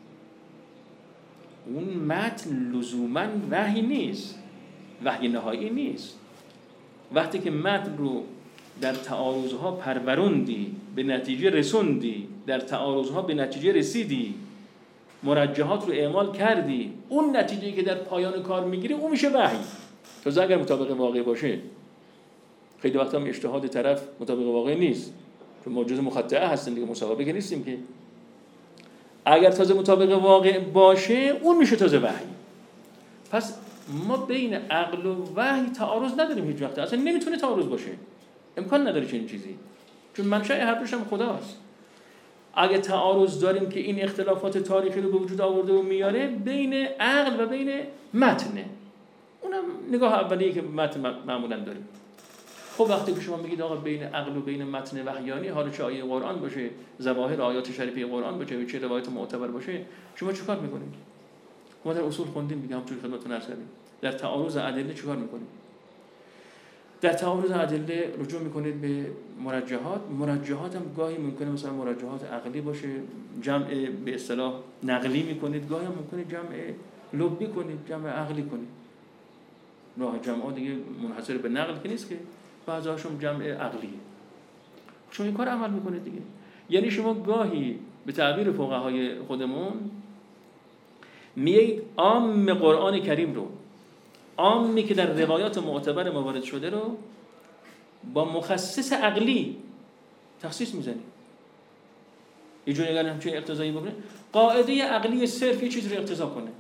اون متن لزوما وحی نیست، وحی نهایی نیست. وقتی که متن رو در تعارضها پروروندی، به نتیجه رسوندی، در تعارضها به نتیجه رسیدی، مرجحات رو اعمال کردی، اون نتیجه‌ای که در پایان کار میگیری اون میشه وحی. تازه اگر مطابق واقع باشه، خیلی وقتا هم اجتهاد طرف مطابق واقع نیست، چون ما جزء مخطئه هستیم دیگه، مسابقه که نیستیم که. اگر تازه مطابق واقع باشه اون میشه تازه وحی. پس ما بین عقل و وحی تعارض نداریم هیچ وقت، اصلا نمیتونه تعارض باشه، امکان نداره چنین چیزی، چون منشأ هر دوش هم خداست. اگه تعارض داریم که این اختلافات تاریخی رو به وجود آورده و میاره بین عقل و بین متن، اونم نگاه اولیه که متن معمولا داریم. خب وقتی که شما میگید آقا بین عقل و بین متن وحیانی، حالا چه آیه قرآن باشه، ظواهر آیات شریفه قرآن باشه، چه روایت معتبر باشه، شما چیکار میکنید؟ ما در اصول خوندیم دیگه، همونطور خدمتتون عرض کردیم. در تعارض ادله چیکار میکنید؟ در تعارض ادله رجوع میکنید به مرجحات. مرجحات هم گاهی ممکنه مثلا مرجحات عقلی باشه، جمع به اصطلاح نقلی میکنید، گاهی هم ممکنه جمع لبی کنید، جمع عقلی کنید. راه جمع دیگه منحصر به نقل که نیست که، بعضی‌هاشون جمع عقلیه. شما این کار عمل میکنید دیگه. یعنی شما گاهی به تعبیر فقهای خودمون میگید عام قرآن کریم رو، عامی که در روایات معتبر موارد شده رو با مخصص عقلی تخصیص میزنید. یه جوری اگر همچین اقتضایی بکنه، قاعده عقلی صرف یه چیز رو اقتضا کنه،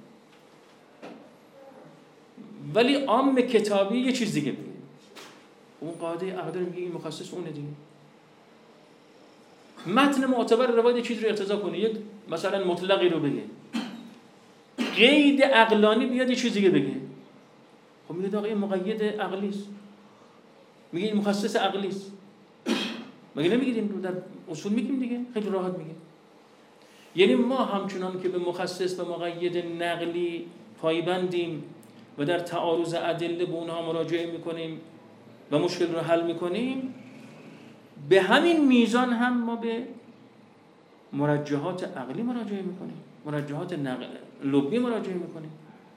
ولی عام کتابی یه چیز دیگه بگه. اون قاعده عقلی رو میگه این مخصص اونه دیگه. متن معتبر روایت یه چیز رو اقتضا کنه، یک مثلا مطلقی رو بگه، قید عقلانی بیاد یه چیز دیگه بگه. خب میگه آقا این مقید عقلی است، میگه این مخصص عقلی است. مگه نمیگید این رو در اصول میگیم دیگه، خیلی راحت میگه. یعنی ما همچنان که به مخصص و مقید نقلی پایبندیم و در تعارض ادله به اونها مراجعه میکنیم و مشکل رو حل میکنیم، به همین میزان هم ما به مرجحات عقلی مراجعه میکنیم، مرجحات نقل لبی مراجعه میکنیم.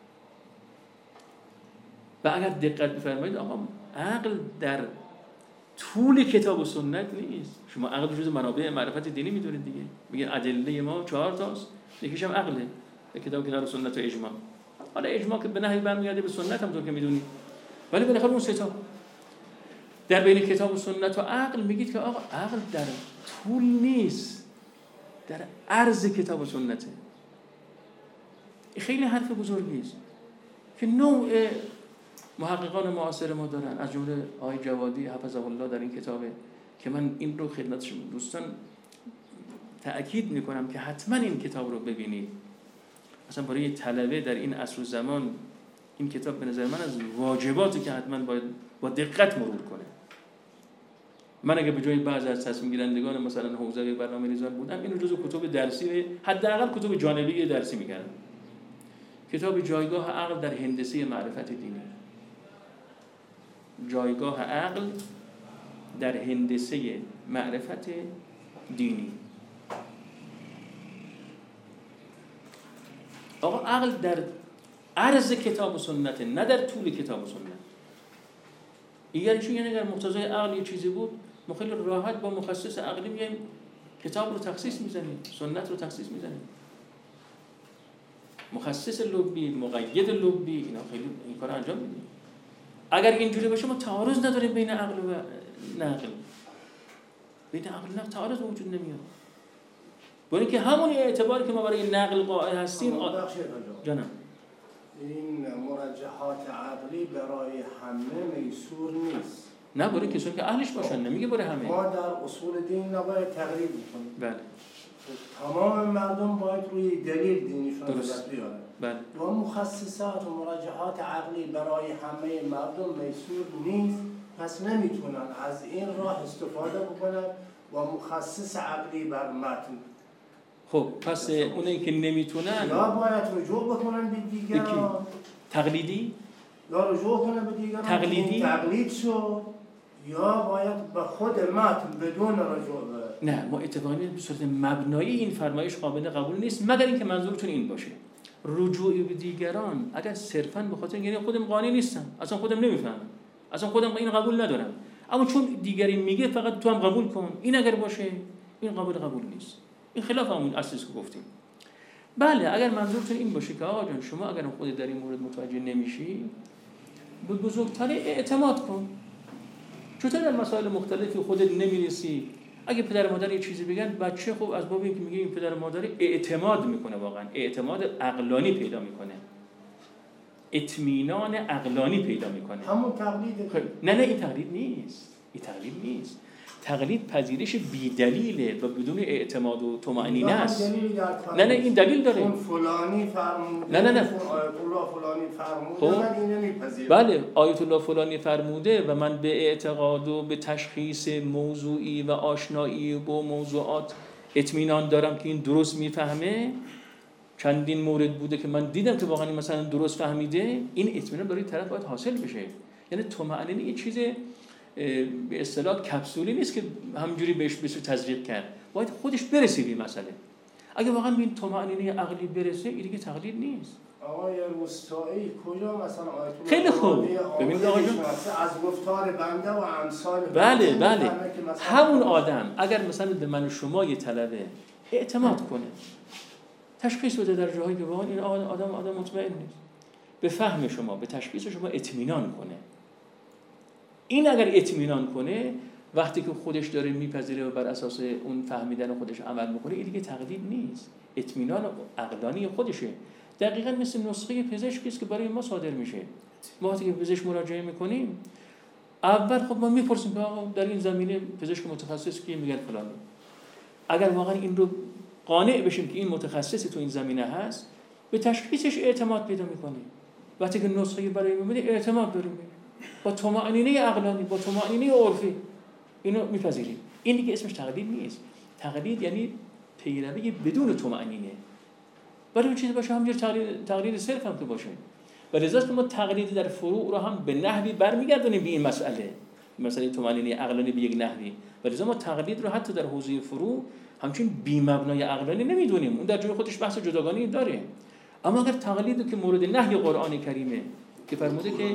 و اگر دقت بفرمایید آقا عقل در طول کتاب و سنت نیست. شما عقل جزء منابع معرفت دینی میدونید دیگه، میگن ادله ما چهار تاست، یکیش هم عقله، به کتاب کنار سنت و اجماع. حالا اجماع که به نحوی برمیگرده به سنت همونطور که میدونید، ولی بالاخره اون سه تا در بین کتاب و سنت و عقل میگید که آقا عقل در طول نیست، در عرض کتاب و سنته. خیلی حرف بزرگی است که نوع محققان معاصر ما دارن، از جمله آقای جوادی حفظه الله در این کتابه که من این رو خدمت شما دوستان تأکید میکنم که حتما این کتاب رو ببینید. اصلا برای طلبه در این عصر و زمان این کتاب به نظر من از واجباتی که حتما باید با دقت مرور کنه. من اگه به جای بعضی از تصمیم گیرندگان مثلا حوزه برنامه‌ریزان بودم اینو جزو کتب درسی حداقل کتب جانبی درسی میکردم. کتاب جایگاه عقل در هندسه معرفت دینی، جایگاه عقل در هندسه معرفت دینی. آقا عقل در عرض کتاب و سنت، نه در طول کتاب و سنت. این چون یعنی اگر مقتضای عقل یه چیزی بود ما خیلی راحت با مخصص عقلی میایم کتاب رو تخصیص میزنیم، سنت رو تخصیص میزنیم. مخصص لبی، مقید لبی، اینا خیلی این کار انجام میدیم. اگر اینجوری باشه ما تعارض نداریم بین عقل و نقل. بین عقل و نقل تعارض وجود نمیاد. با اینکه همون اعتباری که ما برای نقل قائل هستیم جانم این مرجحات عقلی برای همه میسور نیست. نه برای کسانی که اهلش باشن، نمیگه برای همه. ما در اصول دین نباید تقلید بکنیم. بله. تمام مردم باید روی دلیل دینیشون درست بیارن. بله. و مخصصات و مرجحات عقلی برای همه مردم میسور نیست، پس نمیتونن از این راه استفاده بکنن و مخصص عقلی بر متن. خب پس اونایی که نمیتونن یا باید رجوع بکنن به دیگران تقلیدی، یا رجوع کنن به دیگران تقلیدی تقلید شد، یا باید به خود متن بدون رجوع بره. نه ما اتفاقا به صورت مبنایی این فرمایش قابل قبول نیست مگر اینکه منظورتون این باشه رجوعی به دیگران. اگر صرفاً به خاطر اینکه خودم قانع نیستم، اصلا خودم نمیفهمم، اصلا خودم این قبول ندارم، اما چون دیگری میگه فقط تو هم قبول کن، این اگر باشه این قابل قبول نیست. این خلاف همون اصلی که گفتیم. بله اگر منظورتون این باشه که آقا جان شما اگر خودت در این مورد متوجه نمیشی به بزرگتری اعتماد کن. چطور در مسائل مختلفی خودت نمیرسی؟ اگه پدر مادر یه چیزی بگن بچه خوب از باب اینکه میگه این پدر مادر اعتماد میکنه، واقعا اعتماد عقلانی پیدا میکنه، اطمینان عقلانی پیدا میکنه. همون تقلید. نه نه این تقلید نیست، این تقلید نیست. تقلید پذیرش بی‌دلیله و بدون اعتماد و طمأنینه است. نه نه این دلیل داره. اون فلانی فرموده. نه نه نه. آیت الله فلانی فرموده. خب؟ من اینو نمیپذیرم. بله آیت الله فلانی فرموده و من به اعتقاد و به تشخیص موضوعی و آشنایی با موضوعات اطمینان دارم که این درست میفهمه. چندین مورد بوده که من دیدم که واقعا مثلا درست فهمیده. این اطمینان برای طرف باید حاصل بشه. یعنی طمأنینه یه چیز به اصطلاح کپسولی نیست که همینجوری بهش بشه تزریق کرد، باید خودش برسه به مسئله. اگه واقعا به این طمأنینه عقلی برسه این دیگه تقلید نیست. آقای روستایی کجا مثلا آیت الله خیلی خوب ببینید آقا جون از گفتار بنده و امثال بله بله همون آدم اگر مثلا به من و شما یه طلبه اعتماد کنه، تشخیص بده در جاهایی که واقعا این آدم آدم مطمئن نیست، به فهم شما به تشخیص شما اطمینان کنه، این اگر اطمینان کنه وقتی که خودش داره میپذیره و بر اساس اون فهمیدن خودش عمل میکنه این دیگه تقلید نیست، اطمینان عقلانی خودشه. دقیقاً مثل نسخه پزشکی است که برای ما صادر میشه. ما وقتی که پزشک مراجعه میکنیم اول خب ما میپرسیم که آقا در این زمینه پزشک متخصص کی؟ میگن فلانی. اگر واقعا این رو قانع بشیم که این متخصصی تو این زمینه هست به تشخیصش اعتماد پیدا میکنیم. وقتی که نسخه برای ما میده اعتماد داریم با طمأنینه عقلانی با طمأنینه عرفی اینو میپذیریم. این دیگه اسمش تقلید نیست. تقلید یعنی پیروی بدون طمأنینه. برای اون چیزی باشه همینجور تقلید تقلید صرف هم که باشه. ولذا ما تقلید در فروع رو هم به نحوی برمیگردونیم به این مسئله. مسئله طمأنینه عقلانی به یک نحوی. ولذا ما تقلید رو حتی در حوزه فروع همچین بی مبنای عقلانی نمیدونیم، اون در جای خودش بحث جداگانه داره. اما اگر تقلید که مورد نهی قرآن کریمه که فرموده که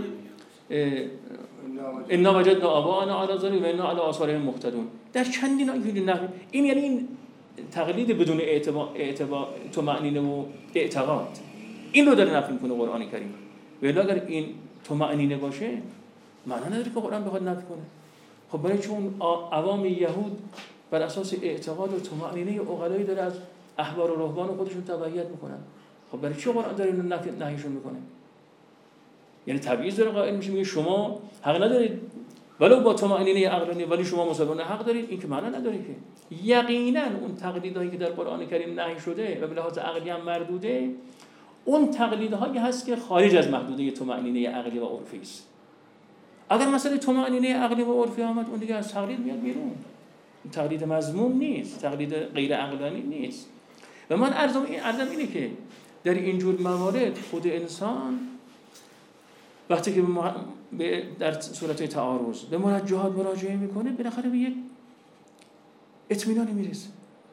انا وجدنا آباءنا علی ذلک و انا علی آثارهم مقتدون، در چندین آیه نهی، این یعنی این تقلید بدون اعتبار اعتبار طمأنینه و اعتقاد، این رو داره نفی میکنه قرآن کریم. ولی اگر این طمأنینه باشه معنا نداره که قرآن بخواد نفی کنه. خب برای چون عوام یهود بر اساس اعتقاد و طمأنینه عقلایی داره از احبار و رهبان خودشون تبعیت میکنن، خب برای چی قرآن داره اینو نهیشون میکنه؟ یعنی تبعیض داره قائل میشه، میگه شما حق ندارید ولو با طمأنینه عقلانی، ولی شما مسلمان حق دارید. این که معنا نداره که یقینا اون تقلیدهایی که در قرآن کریم نهی شده و به لحاظ عقلی هم مردوده، اون تقلیدهایی هست که خارج از محدوده طمأنینه عقلی و عرفی است. اگر مثلا طمأنینه عقلی و عرفی آمد، اون دیگه از تقلید میاد بیرون، تقلید مذموم نیست، تقلید غیر عقلانی نیست. و من عرضم این عرضم اینه که در اینجور موارد خود انسان وقتی که به در صورت تعارض به مرجحات مراجعه میکنه، بالاخره به یک اطمینانی میرسه.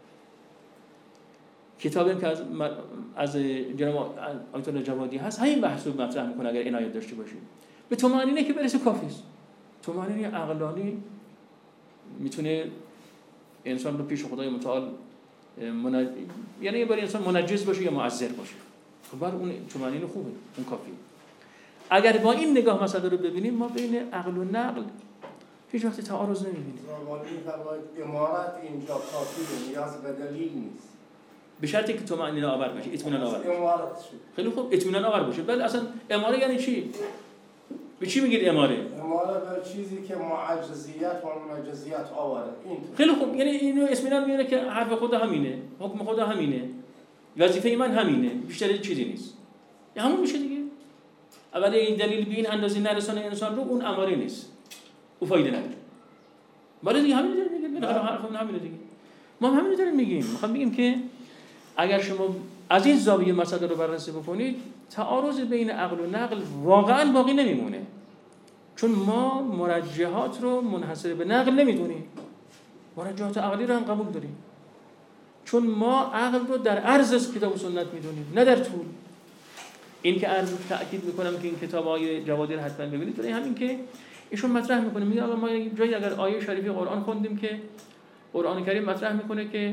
کتابی که از از جناب آیت الله جوادی هست همین بحث رو مطرح میکنه، اگر عنایت داشته باشید به طمأنینه که برسه کافی است. طمأنینه عقلانی میتونه انسان رو پیش خدای متعال منج... یعنی یه بار انسان منجز باشه یا معذر باشه، خب بر اون طمأنینه خوبه، اون کافیه. اگر با این نگاه مسئله رو ببینیم، ما بین عقل و نقل هیچ وقت تعارض نمی‌بینیم. امارت اینجا کافیه، نیاز به دلیل نیست، به شرطی که طمأنینه آور باشه، اطمینان آور باشه. امارت خیلی خوب، اطمینان آور باشه. ولی اصلا اماره یعنی چی؟ به چی میگید اماره؟ اماره به چیزی که معجزیت و منجزیت آوره. این خیلی خوب، یعنی اینو اطمینان میاره که حرف خود همینه، حکم خود همینه، وظیفه من همینه، بیشتر چیزی نیست. همون میشه دیگه. اول این دلیل به این اندازه نرسانه انسان رو، اون اماره نیست، او فایده نداره. ولی دیگه همین داره میگه، بالاخره حرفمون همینه دیگه. ما هم همین داریم میگیم. میخوام بگیم که اگر شما از این زاویه مسئله رو بررسی بکنید، تعارض بین عقل و نقل واقعا باقی نمیمونه، چون ما مرجحات رو منحصر به نقل نمیدونیم، مرجحات عقلی رو هم قبول داریم، چون ما عقل رو در عرض از کتاب و سنت میدونیم، نه در طول. این که عرض تأکید میکنم که این کتاب‌های جوادی رو حتما ببینید، برای همین که ایشون مطرح میکنه، میگه ما جایی اگر آیه شریفه قرآن خوندیم که قرآن کریم مطرح میکنه که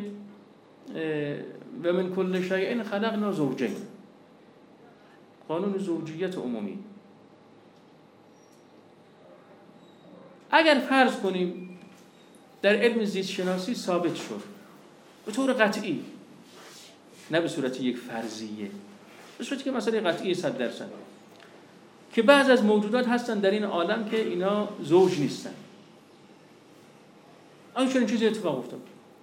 و من کل شیء خلقنا زوجین، قانون زوجیت عمومی. اگر فرض کنیم در علم زیست شناسی ثابت شد به طور قطعی، نه به صورت یک فرضیه، به صورتی که مسئله قطعی صد درصد، که بعض از موجودات هستن در این عالم که اینا زوج نیستن، آیا چنین چیزی اتفاق افتاد؟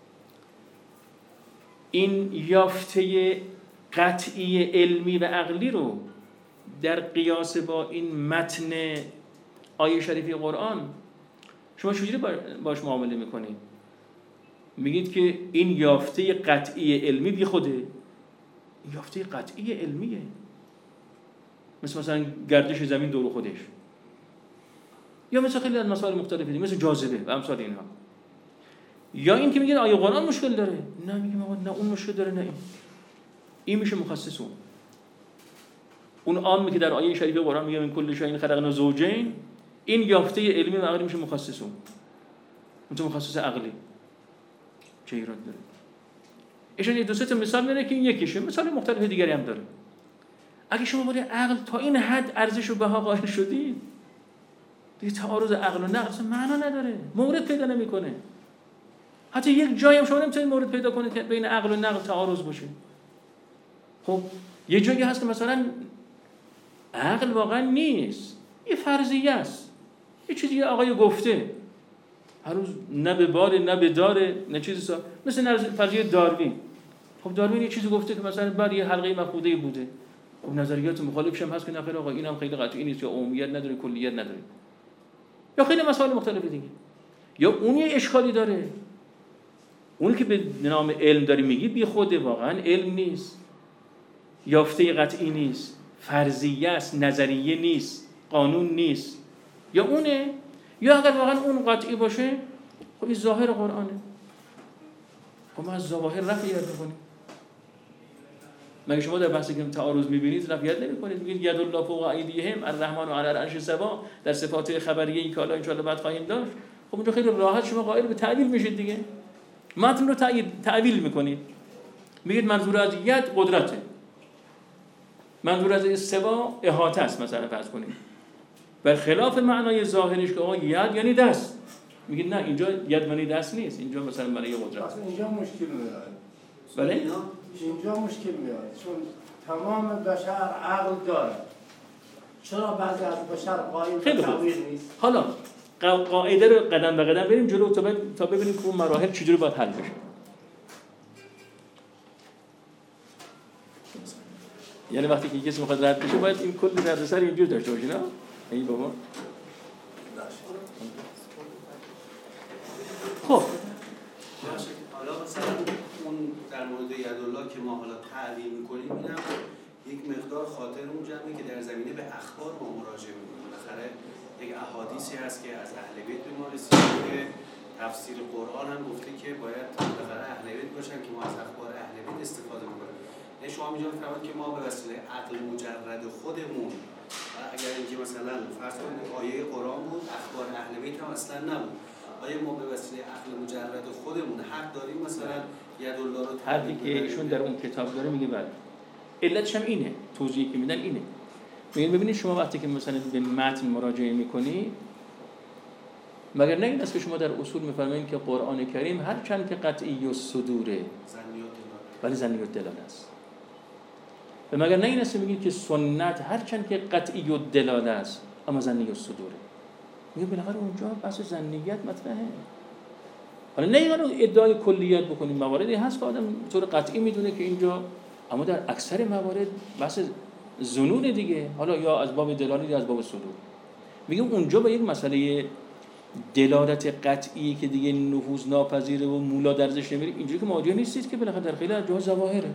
این یافته قطعی علمی و عقلی رو در قیاس با این متن آیه شریفی قرآن شما چجوری باش معامله میکنید؟ میگید که این یافته قطعی علمی بی خوده، یافته قطعی علمیه، مثل مثلا گردش زمین دور خودش، یا مثل خیلی از مسائل مختلفی دیگه، مثل جاذبه و امثال اینها. یا این که میگن آیه قرآن مشکل داره، نه میگیم آقا نه اون مشکل داره، نه این این میشه مخصص اون اون عامی که در آیه شریفه قرآن میگه من کل شیء خلقنا زوجین، این یافته علمی و عقلی میشه مخصص اون اون مخصص عقلی. چه ایراد داره؟ ایشون یه دو سه تا مثال میاره که این یکیشه، مثال مختلف دیگری هم داره. اگه شما برای عقل تا این حد ارزش و بها قائل شدید، دیگه تعارض عقل و نقل اصلا معنا نداره، مورد پیدا نمیکنه. حتی یک جایی هم شما نمیتونید مورد پیدا کنید که بین عقل و نقل تعارض باشه. خب یه جایی هست که مثلا عقل واقعا نیست، یه فرضیه است، یه چیزی آقای گفته، هر روز نه به باره نه به داره نه چیزی سا... مثل فرضیه داروین. خب داروین یه چیزی گفته که مثلا بعد یه حلقه مفقوده بوده، خب نظریات مخالفش هم هست که نخیر آقا اینم خیلی قطعی نیست، یا عمومیت نداره کلیت نداره، یا خیلی مسائل مختلف دیگه. یا اون یه اشکالی داره، اون که به نام علم داری میگی بی خوده، واقعا علم نیست، یافته قطعی نیست، فرضیه است، نظریه نیست، قانون نیست. یا اونه، یا اگر واقعا اون قطعی باشه، خب این ظاهر قرآنه. خب ما از ظواهر رفع یاد میکنیم. مگه شما در بحث که تعارض میبینید رفع یاد نمیکنید؟ میگید ید الله فوق ایدیهم الرحمن علی العرش استوى در صفات خبریه ای که حالا ان شاء الله بعد خواهیم داشت. خب اونجا خیلی راحت شما قائل به تعویل میشید دیگه. متن رو تعویل میکنید. میگید منظور از ید قدرته. منظور از استوا احاطه است مثلا فرض کنید. بر خلاف معنای ظاهرش که آقا ید یعنی دست. میگید نه اینجا ید معنی دست نیست. اینجا مثلا معنی قدرت. اصلا اینجا مشکل میاد. بله؟ اینجا مشکل میاد چون تمام بشر عقل داره. چرا بعضی از بشر قائل به تعویل نیست؟ حالا قاعده رو قدم به قدم بریم جلو تا تا ببینیم که اون مراحل چجوری باید حل بشه. یعنی وقتی که کسی میخواد رد بشه باید این کل دردسر اینجوری داشته باشه نه؟ ای بابا. خب حالا مثلا اون در مورد یدالله که ما حالا تعلیم میکنیم اینم یک مقدار خاطر اون جمعی که در زمینه به اخبار ما مراجعه میکنیم. بالاخره یک احادیثی هست که از اهل بیت به ما رسیده که تفسیر قرآن هم گفته که باید بالاخره اهل بیت باشن که ما از اخبار اهل بیت استفاده میکنیم. نه شما اینجا میفرمایید که ما به وسیله عقل مجرد خودمون اگر اینکه مثلا فرض کنید آیه قرآن بود اخبار اهل بیت هم اصلا نبود، آیا ما به وسیله عقل مجرد خودمون حق داریم مثلا یدالله رو حرفی که ایشون در اون کتاب داره میگه بله. علتش هم اینه، توضیحی که میدن اینه. میگن ببینید شما وقتی که مثلا به متن مراجعه میکنی مگر نه این است که شما در اصول میفرمایید که قرآن کریم هر چند که قطعی الصدوره ولی ظنی الدلاله است. و مگر نه این است که میگید که سنت هر چند که قطعی الدلاله است اما ظنی الصدوره. میگه بالاخره اونجا بحث ظنیت مطرحه. حالا نه اینو ادعای کلیت بکنیم، مواردی هست که آدم طور قطعی میدونه که اینجا، اما در اکثر موارد بحث ظنون دیگه، حالا یا از باب دلاله یا از باب صدور. میگه اونجا با یک مسئله دلالت قطعی که دیگه نفوذ ناپذیره و مولا درزش نمیره اینجوری که مواجه نیستید که بالاخره در خیلی از جاها ظواهره.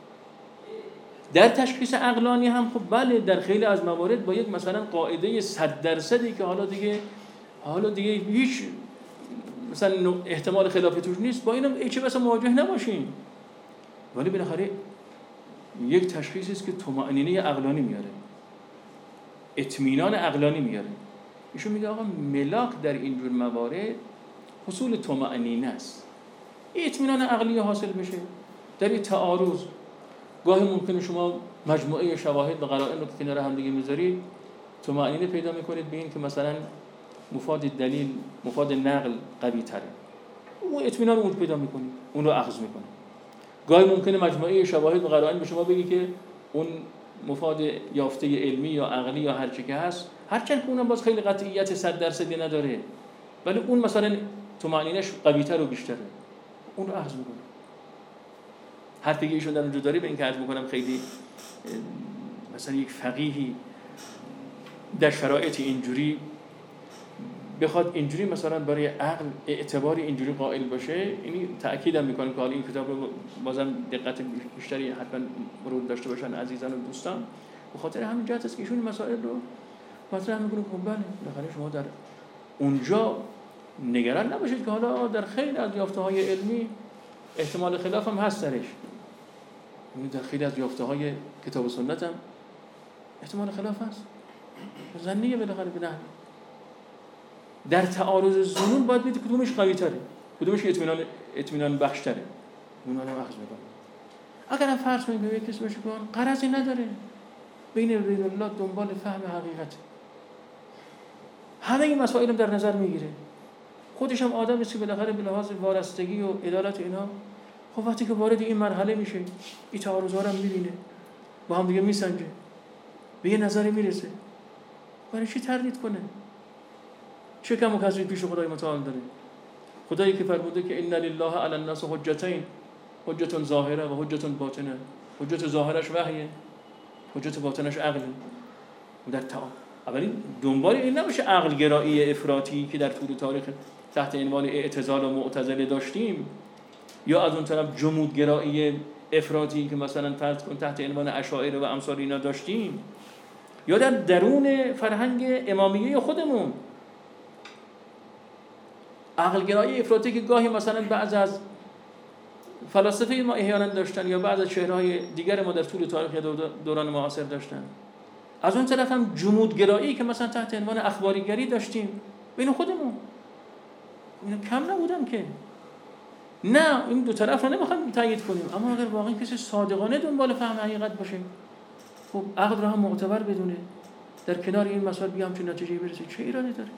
در تشخیص عقلانی هم خب بله در خیلی از موارد با یک مثلا قاعده صد درصدی که حالا دیگه حالا دیگه هیچ مثلا احتمال خلافی توش نیست با اینم هیچ مثلا مواجه نباشیم، ولی بالاخره یک تشخیصی است که طمأنینه عقلانی میاره، اطمینان عقلانی میاره. ایشون میگه آقا ملاک در این جور موارد حصول طمأنینه است، اطمینان عقلی حاصل بشه. در این تعارض گاهی ممکنه شما مجموعه شواهد و قرائن رو که کنار هم دیگه میذارید طمأنینه پیدا میکنید به این که مثلا مفاد دلیل مفاد نقل قوی تره، اون اطمینان اون پیدا میکنید، اون رو اخذ میکنید. گاهی ممکنه مجموعه شواهد و قرائن به شما بگی که اون مفاد یافته علمی یا عقلی یا هر چی که هست، هرچند که اونم باز خیلی قطعیت صد درصدی نداره، ولی اون مثلا طمأنینه‌اش قوی‌تر و بیشتره، اون رو اخذ میکنه. حرفی که ایشون در اونجا داره به این که عرض میکنم خیلی مثلا یک فقیهی در شرایط اینجوری بخواد اینجوری مثلا برای عقل اعتباری اینجوری قائل باشه، اینی تأکیدم میکنم که حالا این کتاب رو بازم دقت بیشتری حتما مرور داشته باشن عزیزان و دوستان، به خاطر همین جهت است که ایشون مسائل رو مطرح میکنه. خب بله بالاخره شما در اونجا نگران نباشید که حالا در خیلی از یافته‌های علمی احتمال خلاف هم هست درش، یعنی در خیلی از یافته‌های کتاب و سنت هم احتمال خلاف هست، ظنیه بالاخره به نحوی. در تعارض ظنون باید ببینید کدومش قوی تره، کدومش اطمینان اطمینان بخش تره، اون رو اخذ میکنه. اگر هم فرض کنیم که کسی باشه که غرضی نداره بین بین الله دنبال فهم حقیقت، همه این مسائل هم در نظر میگیره، خودش هم آدم است که بالاخره به لحاظ وارستگی و عدالت اینا خب وقتی که وارد این مرحله میشه این تعارضا رو هم میبینه، با هم دیگه میسنجه، به یه نظری میرسه، برای چی تردید کنه؟ چه کم و کسری پیش خدای متعال داره؟ خدایی که فرموده که ان لله علی الناس حجتین، حجت ظاهره و حجت باطنه. حجت ظاهرش وحیه، حجت باطنش عقله. و در تا اولی دنبال این نباشه عقل گرایی افراطی که در طول تاریخ تحت عنوان اعتزال و معتزله داشتیم، یا از اون طرف جمود گرایی افراطی که مثلا فرض کن تحت عنوان اشاعره و امثال اینا داشتیم، یا در درون فرهنگ امامیه خودمون عقل گرایی افراطی که گاهی مثلا بعض از فلاسفه ما احیانا داشتن یا بعض از چهره‌های دیگر ما در طول تاریخ یا دوران معاصر داشتن. از اون طرف هم جمودگرایی که مثلا تحت عنوان اخباریگری داشتیم، بین خودمون اینا کم نبودن که. نه این دو طرف رو نمیخوام تایید کنیم، اما اگر واقعا کسی صادقانه دنبال فهم حقیقت باشه، خب عقل رو هم معتبر بدونه، در کنار این مسائل بیام چه نتیجه‌ای برسه، چه ایرادی داره؟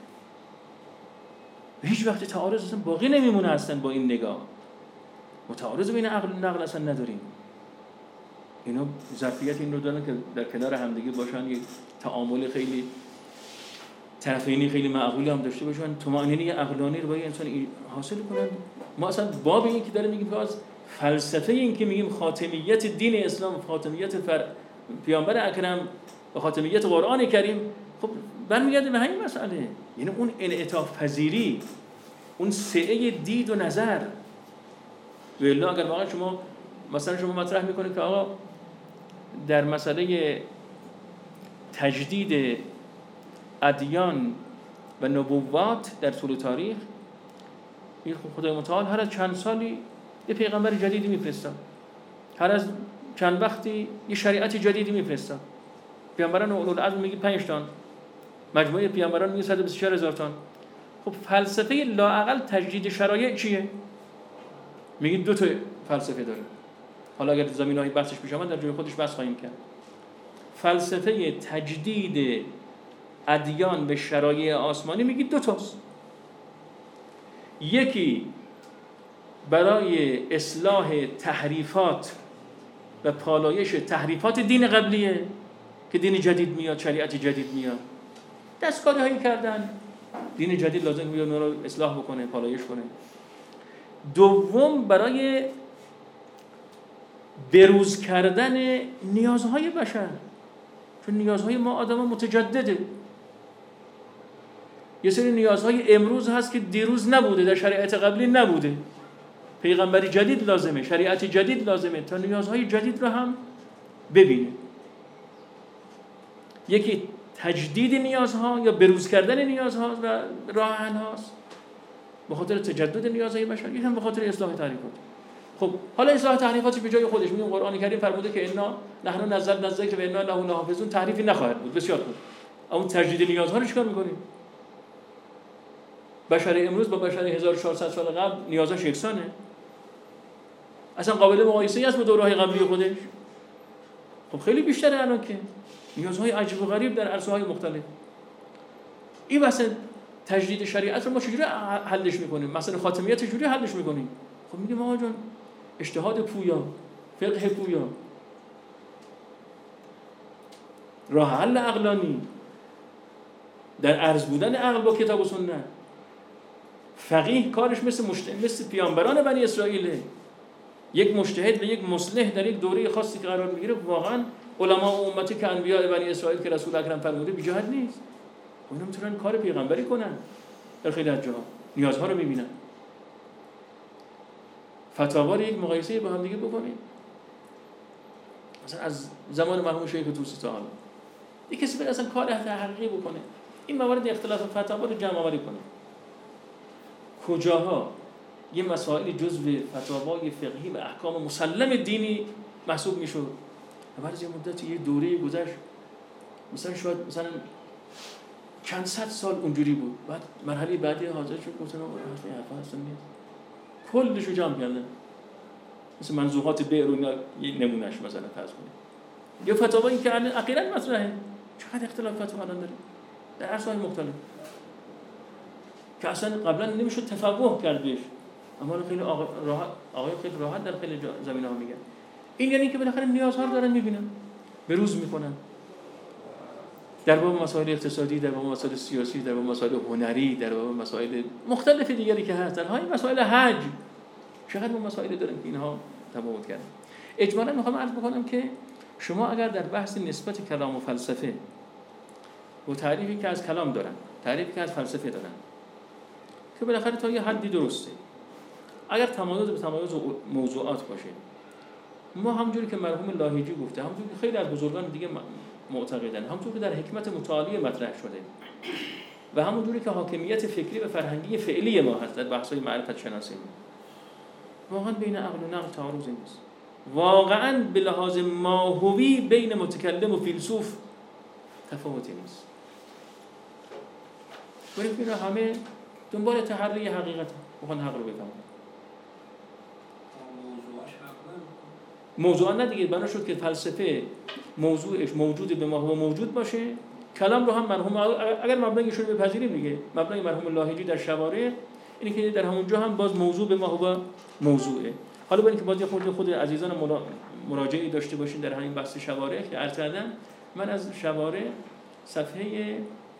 هیچ وقت تعارض اصلا باقی نمیمونه اصلا با این نگاه. متعارض بین عقل و نقل اصلا نداریم. اینا ظرفیت این رو دارن که در کنار همدیگه باشن، یک تعامل خیلی طرفینی خیلی معقولی هم داشته باشن، طمأنینه عقلانی رو با انسان حاصل کنن. ما اصلا باب این که داره میگیم که از فلسفه این که میگیم خاتمیت دین اسلام، خاتمیت فر... پیامبر اکرم و خاتمیت قرآن کریم، خب برمیگرده به همین مسئله. یعنی اون انعطاف پذیری، اون سعه دید و نظر. والا اگر واقعا شما مثلا شما مطرح میکنید که آقا در مسئله تجدید ادیان و نبوات در طول تاریخ، این خدای متعال هر از چند سالی یه پیغمبر جدیدی میفرسته، هر از چند وقتی یه شریعت جدیدی میفرسته. پیامبران اولوالعزم میگه پنج تا، مجموعه پیامبران میگه صد و بیست و چهار هزار تا. خب فلسفه لااقل تجدید شرایع چیه؟ میگه دو تا فلسفه داره. حالا اگر زمینه‌های بحثش پیش اومد در جای خودش بحث خواهیم کرد. فلسفه تجدید ادیان به شرایع آسمانی میگه دو تاست. یکی برای اصلاح تحریفات و پالایش تحریفات دین قبلیه که دین جدید میاد، شریعت جدید میاد، دستکاری هایی کردن، دین جدید لازم میاد اون رو اصلاح بکنه، پالایش کنه. دوم برای بروز کردن نیازهای بشر، چون نیازهای ما آدم متجدده. یه سری نیازهای امروز هست که دیروز نبوده، در شریعت قبلی نبوده. پیغمبری جدید لازمه، شریعت جدید لازمه تا نیازهای جدید رو هم ببینه. یکی تجدید نیازها یا بروز کردن نیازها و راه حل هاست به خاطر تجدد نیازهای بشر، یکی هم به خاطر اصلاح تحریفات. خب حالا اصلاح تحریفات به جای خودش میگیم قرآن کریم فرموده که انا نحن نزلنا الذکر و انا له لحافظون، تحریفی نخواهد بود. بسیار خوب. اما تجدید نیازها رو چیکار می‌کنیم؟ بشر امروز با بشر هزار و چهارصد سال قبل نیازش یکسانه؟ اصلا قابل مقایسه است با دوره‌های قبلی خودش؟ خب خیلی بیشتره الان که نیازهای عجیب و غریب در عرصه‌های مختلف. این مثلا تجدید شریعت رو ما چجوری حلش می‌کنیم؟ مثلا خاتمیت چجوری حلش می‌کنیم؟ خب میگیم آقا جان اجتهاد پویا، فقه پویا، راه حل عقلانی، در عرض بودن عقل با کتاب و سنت. فقیه کارش مثل مجتهد، مثل پیامبران بنی اسرائیل، یک مجتهد و یک مصلح در یک دوره خاصی که قرار میگیره. واقعا علما و امتی که انبیاء بنی اسرائیل که رسول اکرم فرموده بی جهت نیست. اونا میتونن کار پیغمبری کنن، در خیلی از جاها نیازها رو میبینن. فتاوا رو یک مقایسه با هم دیگه بکنیم. مثلا از زمان مرحوم شیخ طوسی تا حالا یک کسی بره اصلا کار تحقیقی بکنه، این موارد اختلاف فتاوا رو جمع آوری کنه. کجاها یه مسائل جزو فتاوای فقهی و احکام مسلم دینی محسوب میشد. بعد از یه مدت یه دوره گذشت، مثلا شاید مثلا چند صد سال اونجوری بود، بعد مرحله بعدی حاضر شد گفتن آقا حرف حرف اصلا نیست، کلشو جمع کردن. مثل منزوحات بئر و یه نمونهش مثلا فرض کنید. یه فتاوایی که الان اخیراً مطرحه، چقدر اختلاف فتوا الان داره در عرصه‌های مختلف که اصلا قبلا نمیشد تفقه کرد بهش، اما خیلی راحت آقای خیلی راحت در خیلی زمینه‌ها میگن. این یعنی که بالاخره نیازها رو دارن میبینن، بروز میکنن در باب مسائل اقتصادی، در باب مسائل سیاسی، در باب مسائل هنری، در باب مسائل مختلف دیگری که هستن. های مسائل حج، چقدر ما مسائل داریم که اینها تفاوت کردن. اجمالاً میخوام عرض بکنم که شما اگر در بحث نسبت کلام و فلسفه و تعریفی که از کلام دارن، تعریفی که از فلسفه دارن، که بالاخره تا یه حدی درسته، اگر تمایز به تمایز موضوعات باشه، ما همونجوری که مرحوم لاهیجی گفته، همونجوری که خیلی از بزرگان دیگه معتقدن، همونجوری که در حکمت متعالیه مطرح شده و همونجوری که حاکمیت فکری و فرهنگی فعلی ما هست در بحث‌های معرفت شناسی، واقعا بین عقل و نقل تعارضی نیست. واقعا به لحاظ ماهوی بین متکلم و فیلسوف تفاوتی نیست. بریم اینا همه دنبال تحری حقیقت میخوان حق رو بفهمن. موضوعا نه دیگه، بنا شد که فلسفه موضوعش موجود به ما هو موجود باشه، کلام رو هم مرحوم اگر مبنایش رو بپذیریم دیگه، مبنای مرحوم لاهیجی در شوارع اینه که در همونجا هم باز موضوع به ما هو موضوعه. حالا بریم که باز خود خود عزیزان مراجعه داشته باشین در همین بحث شوارع که عرض کردم. من از شوارع صفحه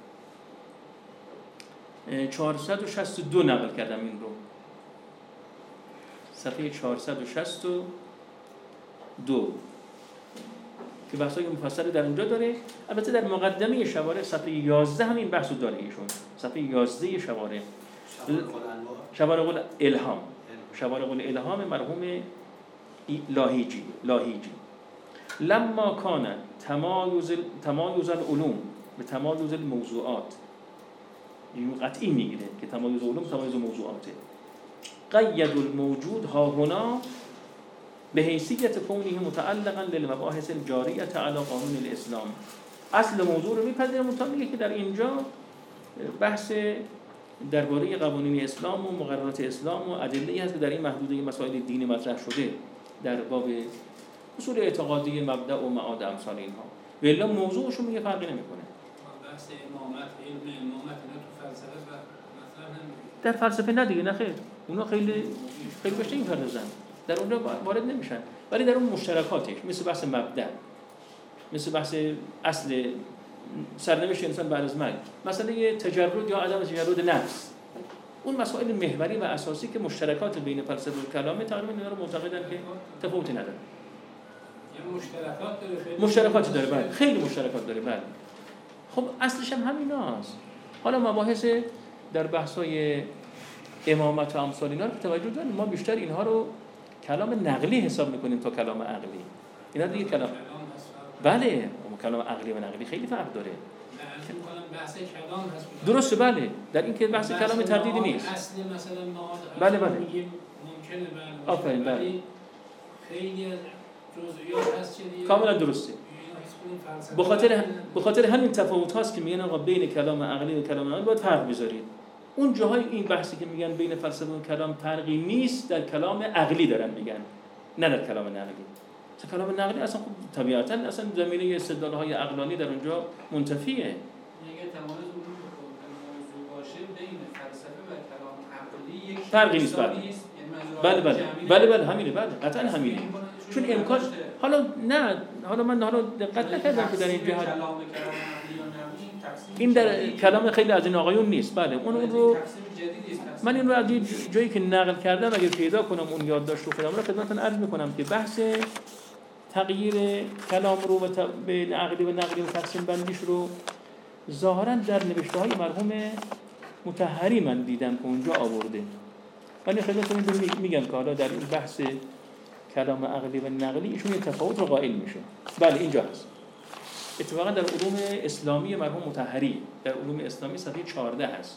چهارصد و شصت و دو نقل کردم این رو، صفحه چهارصد و شصت و دو که بحثای مفصل در اونجا داره. البته در مقدمه شوارع صفحه یازده هم این بحثو داره ایشون، صفحه یازده شوارع شوارع قول الهام شوارع قول الهام مرحوم لاهیجی لاهیجی لما کان تمایز تمایز العلوم به تمایز الموضوعات، این قطعی میگیره که تمایز علوم تمایز موضوعاته. قید الموجود ها هنا به حیثیت کونه متعلقا للمباحث الجاریه علی قانون الاسلام. اصل موضوع رو میپذیره، منتها میگه که در اینجا بحث درباره قوانین اسلام و مقررات اسلام و ادله‌ای هست که در این محدوده مسائل دینی مطرح شده در باب اصول اعتقادی، مبدأ و معاد امثال اینها. و الا موضوعشون میگه فرقی نمیکنه. بحث امامت، علم امامت اینا تو فلسفه مثلا در فلسفه نه دیگه، نه خیر، اونا خیلی خیلی بیشتر این پردازن، در اونجا وارد نمیشن، ولی در اون مشترکاتش مثل بحث مبدأ، مثل بحث اصل سرنوشت انسان بعد از مرگ، مثلا تجرد یا عدم تجرد نفس، اون مسائل محوری و اساسی که مشترکات بین فلسفه و کلامه تقریبا اینا رو معتقدن که تفاوتی نداره. یه مشترکات داره، خیلی مشترکاتی داره، بله خیلی مشترکات داره، بله. خب اصلش هم همیناست. حالا مباحث در بحث‌های امامت و امثال اینا رو توجه داریم، ما بیشتر اینها رو کلام نقلی حساب می‌کنیم تا کلام عقلی. اینا دیگه کلام بله، کلام عقلی و نقلی خیلی فرق داره. بحث کلام هست. درسته، بله، در این که بحث کلام تردیدی نیست. اصل مثلا ما بله بله میگیم ممکنه بله. آفرین، بله. خیلی جزئیات هست که دیگه کاملا درسته. به خاطر به خاطر همین تفاوت هاست که میگن آقا بین کلام عقلی و کلام نقلی باید فرق بذارید. اون جاهای این بحثی که میگن بین فلسفه و کلام فرقی نیست، در کلام عقلی دارن میگن، نه در کلام نقلی. مثلا کلام نقلی اصلا خب طبیعتاً اصلا زمینه استدلال‌های عقلانی در اونجا منتفیه. میگه تمایز علوم موضوع باشه بین فلسفه و کلام عقلی یک فرقی نیست. بله بله بله بله همینه، بله قطعا همینه. چون امکان حالا نه حالا من حالا دقت نکردم که در این جهت این در کلام خیلی از این آقایون نیست. بله اون اون رو من این رو از جایی که نقل کردم اگه پیدا کنم اون یادداشت رو خودم رو خدمتتون عرض میکنم که بحث تغییر کلام رو و بین عقلی و نقلی و تقسیم بندیش رو ظاهرا در نوشته‌های مرحوم مطهری من دیدم که اونجا آورده، ولی خدمتتون میگم که حالا در این بحث کلام عقلی و نقلی ایشون یه تفاوت رو قائل میشه. بله اینجا هست، اتفاقا در علوم اسلامی مرحوم مطهری در علوم اسلامی صفحه چهارده هست.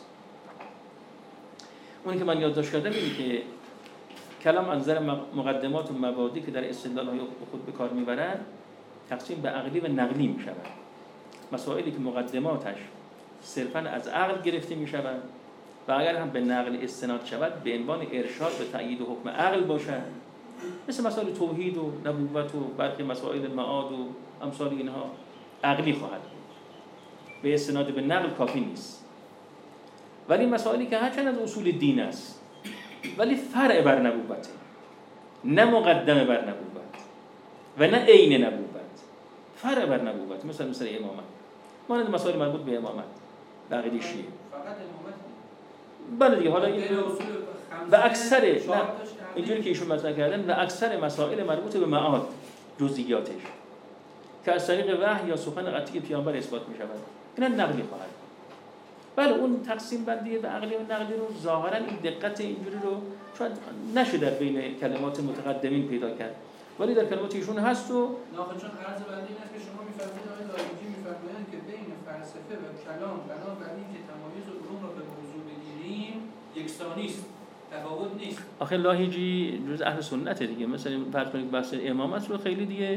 اونی که من یادداشت کردم اینه که کلام از نظر مقدمات و مبادی که در استدلال‌های خود به کار میبرن تقسیم به عقلی و نقلی میشود. مسائلی که مقدماتش صرفاً از عقل گرفته میشود و اگر هم به نقل استناد شود به عنوان ارشاد به تأیید و حکم عقل باشد، مثل مسائل توحید و نبوت و برخی مسائل معاد و امثال اینها عقلی خواهد بود، به استناد به نقل کافی نیست. ولی مسائلی که هرچند از اصول دین است ولی فرع بر نبوته، نه مقدمه بر نبوت و نه عین نبوت، فرع بر نبوت، مثل مثل امامت، مانند مسائل مربوط به امامت در عقیده شیعه. فقط امامت بله دیگه. حالا این و اکثر نه اینجوری که ایشون مطرح کردن و اکثر مسائل مربوط به معاد جزئیاتش که از طریق وحی یا سخن قطعی پیامبر اثبات می شود، اینا نقلی خواهد. بله اون تقسیم بندی به عقلی و نقلی رو ظاهرا این دقت اینجوری رو شاید نشه در بین کلمات متقدمین پیدا کرد، ولی در کلمات ایشون هست. و ناخن چون عرض بندی این است که شما می‌فرمایید آقای لاهیجی می‌فرمایند که بین فلسفه و کلام بنابراین که تمایز علوم را به موضوع بگیریم یکسانی است، تفاوت نیست. آخه لاهیجی جز اهل سنته دیگه، مثلا فرض کنید بحث امامت رو خیلی دیگه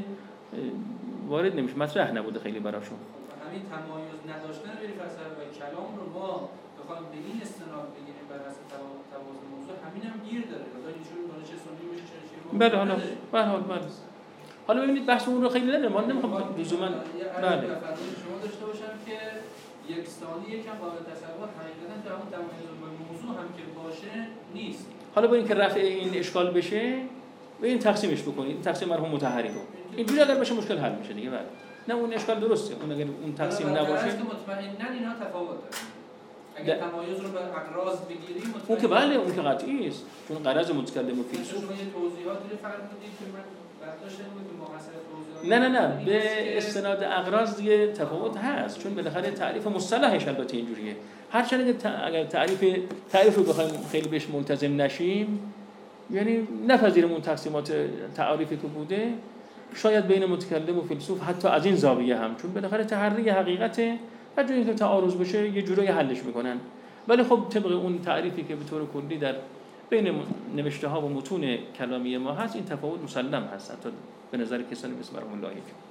وارد نمیشه، مطرح نبوده خیلی براشون. همین تمایز نداشتن بری فلسفه و کلام رو ما بخوایم به این استناد بگیریم بر اساس تفاوت موضوع، همین هم گیر داره. مثلا ایشون دانش سنی میشه چه چیزی. بله حالا به هر حال بله. حالا ببینید بحث اون رو خیلی نداره، ما نمیخوام لزوما بله شما داشته باشم که یک ثانی یکم قابل تصور حقیقتا در اون تمایز موضوع هم که باشه نیست. حالا با اینکه رفع این اشکال بشه به این تقسیمش بکنید، تقسیم مرحوم مطهری رو اینجوری اگر بشه مشکل حل میشه دیگه. بله نه اون اشکال درسته، اون اگر اون تقسیم نباشه مطمئنا اینا تفاوت داره. اگر تمایز رو به اقراض بگیریم اون که بله اون که قطعی است، چون غرض متکلم و فیلسوف شما یه توضیحاتی رو فرض کنید که من برداشت نمی‌کنم که مقصر توضیحات نه نه نه به استناد اقراض دیگه تفاوت هست، چون بالاخره تعریف مصطلحش البته اینجوریه. هرچند اگر تعریف تعریف رو بخوایم خیلی بهش ملتزم نشیم، یعنی نپذیریم اون تقسیمات تعریفی که بوده، شاید بین متکلم و فیلسوف حتی از این زاویه هم، چون بالاخره تحری حقیقته و جایی که تعارض بشه یه جورایی حلش میکنن. ولی خب طبق اون تعریفی که به طور کلی در بین نوشته ها و متون کلامی ما هست، این تفاوت مسلم هست حتی به نظر کسانی مثل مرحوم اللهی.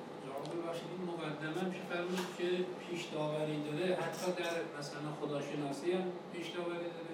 این مقدمه میشه فرمود که پیش داوری داره، حتی در مثلا خداشناسی هم پیش داوری داره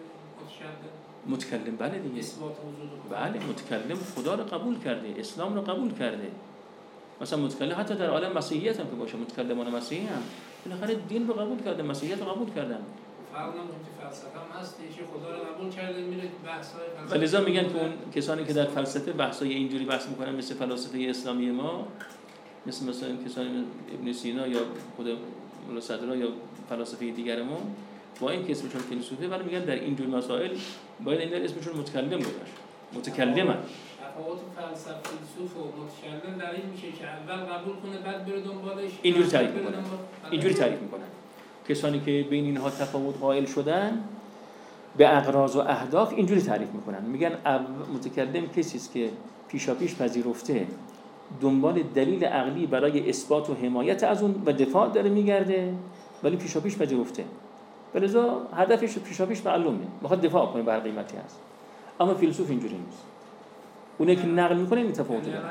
متشدد. متکلم بله دیگه، اثبات وجود خدا. بله متکلم خدا رو قبول کرده، اسلام رو قبول کرده. مثلا متکلم حتی در عالم مسیحیت هم که باشه، متکلمان مسیحی هم بالاخره دین رو قبول کرده، مسیحیت رو قبول کردن. فرق نمی‌کنه فلسفه هم هست، که خدا رو قبول کرده میره بحث‌های فلسفه. فلذا میگن که اون کسانی که در فلسفه بحث‌های اینجوری بحث میکنن مثل فلاسفه اسلامی ما، مثل مثلا کسانی ابن سینا یا خود مولا صدرا یا فلاسفه دیگرمون، با این که اسمشون فیلسوفه ولی میگن در این جور مسائل باید این اسمشون متکلم گذاشت. متکلمن. تفاوت فلسفه فیلسوف و متکلم در این میشه که اول قبول کنه بعد بره دنبالش. اینجوری تعریف میکنن. اینجوری تعریف میکنن. کسانی که بین اینها تفاوت قائل شدن به اغراض و اهداف اینجوری تعریف میکنن، میگن متکلم کسی است که پیشاپیش پذیرفته دنبال دلیل عقلی برای اثبات و حمایت از اون و دفاع داره میگرده، ولی پیشاپیش پذیرفته، ولذا هدفش پیشاپیش معلومه، میخواد دفاع کنه به هر قیمتی هست. اما فیلسوف اینجوری نیست، اونه که نقل میکنه این تفاوت داره.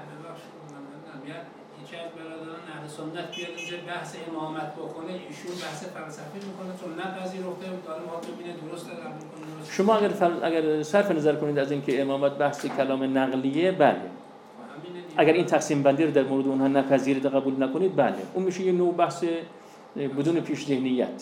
یکی از برادران اهل سنت بیاد اینجا بحث امامت بکنه، ایشون بحث فلسفی میکنه چون نپذیرفته داره ما ببینه درست داره میکنه. شما اگر فل... اگر صرف نظر کنید از اینکه امامت بحث کلام نقلیه، بله. اگر این تقسیم بندی رو در مورد اونها نپذیرید قبول نکنید، بله اون میشه یه نوع بحث بدون پیش ذهنیت.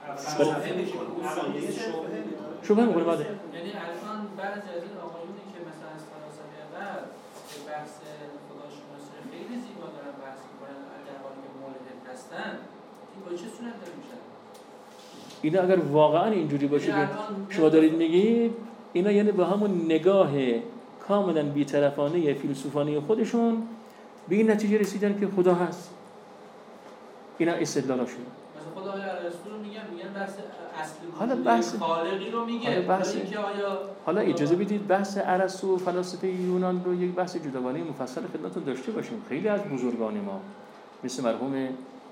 شبهه میکنه بعد. یعنی الان بعضی از این آقایونی که مثلا از فلسفه اول که بحث خداشناسی خیلی زیبا دارن بحث میکنن، در حالی که مولد هستن، این با چه صورت داره میشن؟ اینا اگر واقعا اینجوری باشه که شما دارید میگید، اینا یعنی با همون نگاه کاملا بی‌طرفانه فیلسوفانه خودشون به این نتیجه رسیدن که خدا هست. اینا استدلالاشون. مثلا خدای ارسطو رو میگن میگن بحث اصلی حالا بحث خالقی رو میگه، حالا بحث اینکه آیا حالا اجازه بدید بحث ارسطو و فلاسفه یونان رو یک بحث جداگانه مفصل خدمتتون داشته باشیم. خیلی از بزرگان ما مثل مرحوم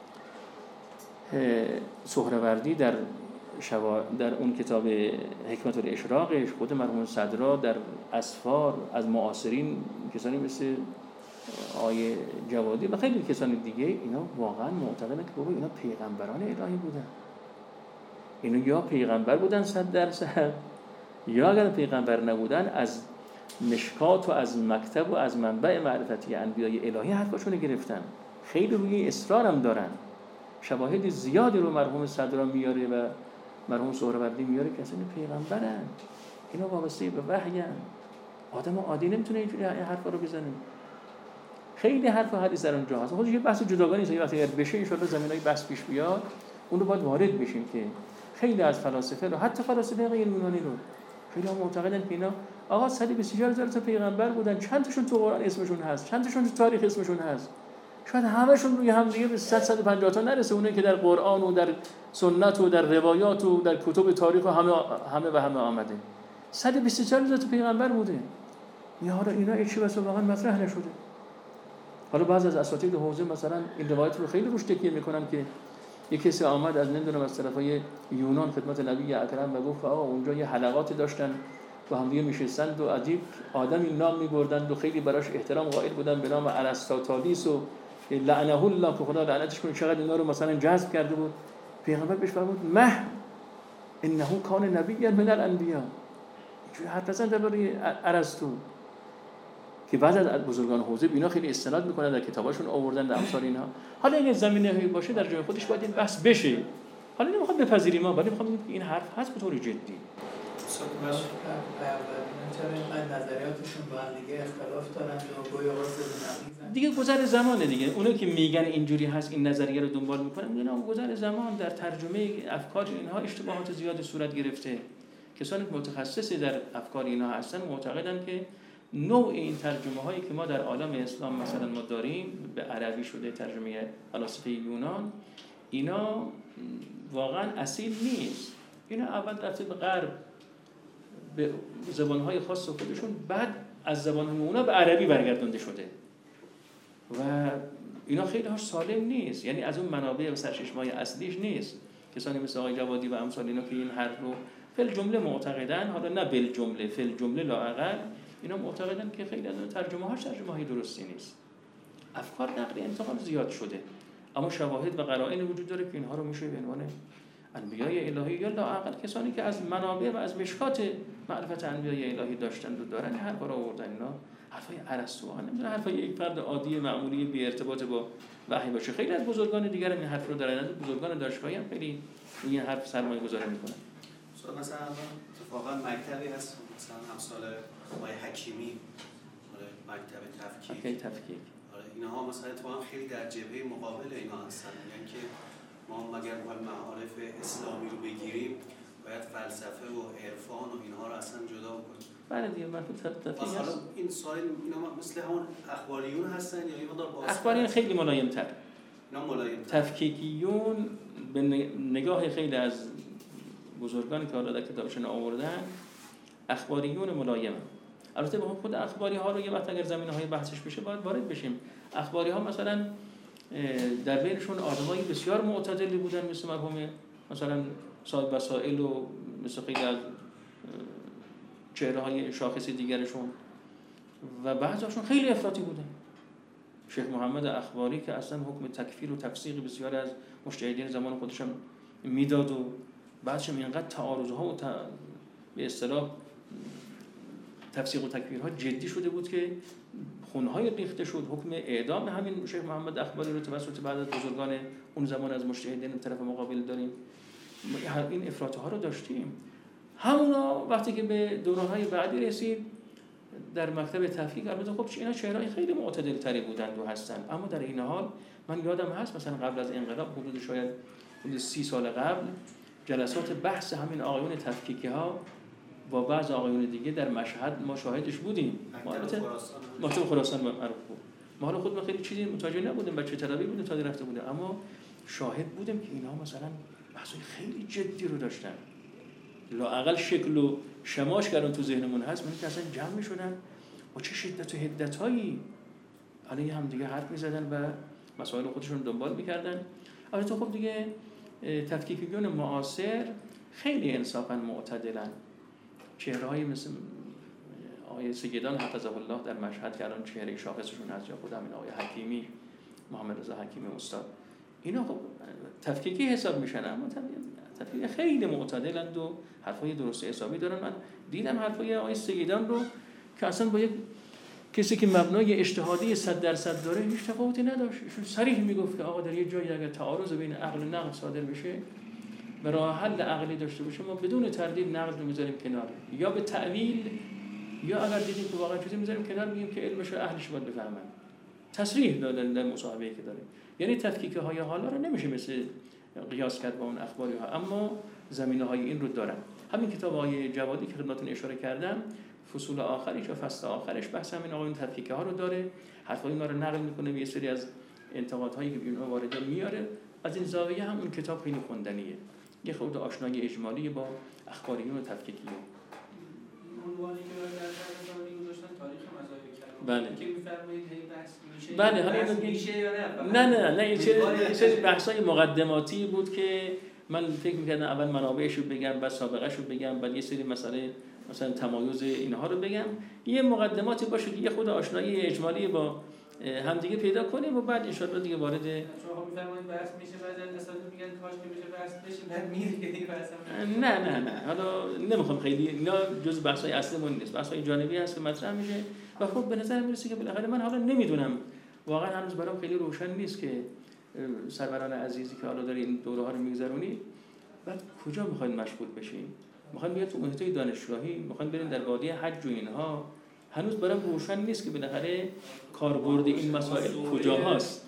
سهروردی در شوا... در اون کتاب حکمت الاشراقش، خود مرحوم صدرا در اسفار، از معاصرین کسانی مثل آیه جوادی و خیلی کسانی دیگه، اینا واقعا معتقدن که بابا اینا پیغمبران الهی بودن. اینا یا پیغمبر بودن صد درصد، یا اگر پیغمبر نبودن از مشکات و از مکتب و از منبع معرفتی انبیای الهی حرفاشون گرفتن. خیلی روی اصرار هم دارن. شواهد زیادی رو مرحوم صدرا میاره و مرحوم سهروردی میاره که اصلا پیغمبرن، اینا وابسته به وحی ان. آدم عادی نمیتونه اینجوری حرفا رو بزنه. خیلی حرف و حدیث در اونجا هست. خودش یه بحث جداگانه است. وقتی اگر بشه ان شاء الله زمینای بحث پیش بیاد، اون رو باید وارد بشیم که خیلی از فلاسفه رو، حتی فلاسفه غیر یونانی رو، خیلی هم معتقدن که اینا آقا صد و بیست و چهار هزار تا پیغمبر بودن، چند تاشون تو قرآن اسمشون هست، چند تاشون تو تاریخ اسمشون هست. شاید همشون روی هم دیگه به صد صد و پنجاه تا نرسه، اونایی که در قرآن و در سنت و در روایات و در کتب تاریخ و همه همه و همه آمده. صد و بیست و چهار هزار تا پیغمبر بوده. یا حالا اینا هیچ واسه واقعا مطرح نشده. حالا بعضی از اساتید حوزه مثلا این روایت رو خیلی روش تکیه میکنن که یک کسی آمد از نمیدونم از طرفای یونان خدمت نبی اکرم و گفت آقا اونجا یه حلقاتی داشتن با هم دیگه میشستند و ادیب آدمی نام میبردند و خیلی براش احترام قائل بودن به نام ارسطاطالیس و لعنه الله که خدا لعنتش کنه، چقدر اینا رو مثلا جذب کرده بود. پیغمبر بهش فرمود مه انه کان نبیا من الانبیا. چون حرف نزن درباره ارسطو که بعض از بزرگان حوزه اینا خیلی استناد میکنن در کتاباشون آوردن در امثال اینها. حالا این زمینه باشه در جای خودش باید این بحث بشه. حالا نمیخوام بپذیریم ما، ولی میخوام این حرف هست به طور جدی. چرا اینقدر نظریاتشون با هم دیگه اختلاف دارن و گویا واسه دیگه گذر زمانه دیگه. اونایی که میگن اینجوری هست این نظریه رو دنبال میکنن، اینا گذر زمان در ترجمه افکار اینها اشتباهات زیاد صورت گرفته. کسانی که متخصص در افکار اینها هستن معتقدن که نوع این ترجمه هایی که ما در عالم اسلام مثلا ما داریم به عربی شده ترجمه فلاسفه یونان، اینا واقعا اصیل نیست. اینا اول رفته به غرب به زبانهای خاص خودشون، بعد از زبانهای اونا به عربی برگردونده شده و اینا خیلی هاش سالم نیست، یعنی از اون منابع و سرچشمه‌های اصلیش نیست. کسانی مثل آقای جوادی و امثال اینا که این حرف رو فل جمله معتقدن، حالا نه بل جمله فل جمله لااقل اینا معتقدن که خیلی از اون ترجمه هاش ترجمه های درستی نیست. افکار نقل انتقال زیاد شده، اما شواهد و قرائن وجود داره که اینها رو میشه به عنوان انبیای الهی یا لااقل کسانی که از منابع و از مشکات معرفت انبیای الهی داشتند و دارن هر بار آوردن. اینا حرفای ارسطو، نمیدونه حرفای یک فرد عادی معمولی بی ارتباط با وحی باشه. خیلی از بزرگان دیگر این حرف رو دارن، بزرگان دانشگاهی هم خیلی این حرف سرمایه گذاری میکنن. مثلا اتفاقا مکتبی هست مثلا امثال آقای حکیمی، مکتب تفکیک مکتب تفکیک آره اینها مثلا اتفاقا خیلی در جبهه مقابل اینا هستن، یعنی که ما مگر باید معارف اسلامی رو بگیریم باید فلسفه و عرفان و اینها رو اصلا جدا بکنیم. بله دیگه مکتب تفکیک هست. حالا این سوال اینا مثل همون اخباریون هستن یا یه مقدار باز؟ اخباریون خیلی ملایم‌تر. اینا ملایم‌تر. تفکیکیون به نگاه خیلی از بزرگانی که حالا در کتابشون آوردن اخباریون ملایم. البته با خود اخباری ها رو یه وقت اگر زمینه های بحثش بشه باید وارد بشیم. اخباری ها مثلا در بینشون آدمایی بسیار معتدلی بودن مثل مرحوم مثلا صاحب وسائل و مثل خیلی از چهره های شاخص دیگرشون، و بعضیشون خیلی افراطی بودن. شیخ محمد اخباری که اصلا حکم تکفیر و تفسیق بسیار از مجتهدین زمان خودش هم میداد و بعدش اینقدر تعارضها و تا... به اصطلاح تفسیق و تکفیرها جدی شده بود که خونهای ریخته شد. حکم اعدام همین شیخ محمد اخباری رو توسط بعد از بزرگان اون زمان از مجتهدین طرف مقابل داریم. این افراطها رو داشتیم. همونا وقتی که به دورانهای بعدی رسید در مکتب تفکیک، البته خب اینا چهره‌های خیلی معتدل تری بودند و هستند، اما در این حال من یادم هست مثلا قبل از انقلاب حدود شاید حدود سی سال قبل جلسات بحث همین آقایون تفکیکی ها با بعض آقایون دیگه در مشهد ما شاهدش بودیم. ما البته مکتب خراسان معروف بود. ما حالا خود ما خیلی چیزی متوجه نبودیم، بچه طلبی بودیم تا رفته بودیم، اما شاهد بودیم که اینا مثلا بحثای خیلی جدی رو داشتن. لااقل شکل و شماش کردن تو ذهنمون هست، من که اصلا جمع می‌شدن با چه شدت و حدتایی علی هم دیگه حرف می‌زدن و مسائل خودشون دنبال می‌کردن. البته خب دیگه تفکیکیون معاصر خیلی انصافاً معتدلن. چهره‌های مثل آقای سیدان حفظه الله در مشهد که الان چهره شاخصشون هست، یا خود همین آقای حکیمی، محمد رضا حکیمی استاد، اینا خب تفکیکی حساب میشن، اما تفکیکی خیلی معتدلند و حرفای درست حسابی دارن. من دیدم حرفای آقای سیدان رو که اصلا با یک کسی که مبنای اجتهادی صد درصد داره هیچ تفاوتی نداشت. ایشون صریح میگفت که آقا در یه جایی اگر تعارض بین عقل و نقل صادر بشه، به راه حل عقلی داشته باشه، ما بدون تردید نقل رو میذاریم کنار، یا به تعویل، یا اگر دیدیم که واقعا چیزی میذاریم کنار، میگیم که علمش و اهلش باید بفهمن. تصریح دادن در مصاحبه‌ای که داریم. یعنی تفکیک های حالا رو نمیشه مثل قیاس کرد با اون اخباری ها، اما زمینه های این رو دارن. همین کتاب آقای جوادی که خدمتتون اشاره کردم، فصول آخرش و فصل آخرش بحث همین آقایون تفکیک ها رو داره، حرفای اینا رو نقل میکنه، یه سری از انتقادهایی که بیرون وارد میاره. از این زاویه هم اون کتاب خیلی خوندنیه، یه خورده آشنایی اجمالی با اخباریون و تفکیکیون. عنوانی که در زمانی گذاشتن تاریخ مذاهب کلام، بله که می‌فرمایید هی بحث میشه، بله حالا میشه یا نه نه نه نه این چه چه بحثای مقدماتی بود که من فکر می‌کردم اول منابعش رو بگم، بعد سابقه‌ش رو بگم، بعد یه سری مسئله مثلا تمایز اینها رو بگم، یه مقدماتی باشه که یه خود آشنایی اجمالی با همدیگه پیدا کنیم و بعد ان شاءالله دیگه وارد شما می‌فرمایید بحث میشه، بعضی از اساتید میگن کاش که بشه بحث بشه، بعد میره دیگه بحث. نه نه نه حالا نمیخوام خیلی اینا جز بحث‌های اصلیمون نیست، بحث‌های جانبی هست که مطرح میشه و خب به نظر میرسه که بالاخره من حالا نمیدونم، واقعا هنوز برام خیلی روشن نیست که سروران عزیزی که حالا دارین این دوره ها رو میگذرونید بعد کجا میخواین مشغول بشین؟ میخواین بیاد تو محیط دانشگاهی، میخواین برین در وادی حج و اینها، هنوز برام روشن نیست که بالاخره کاربرد این مسائل کجا هست.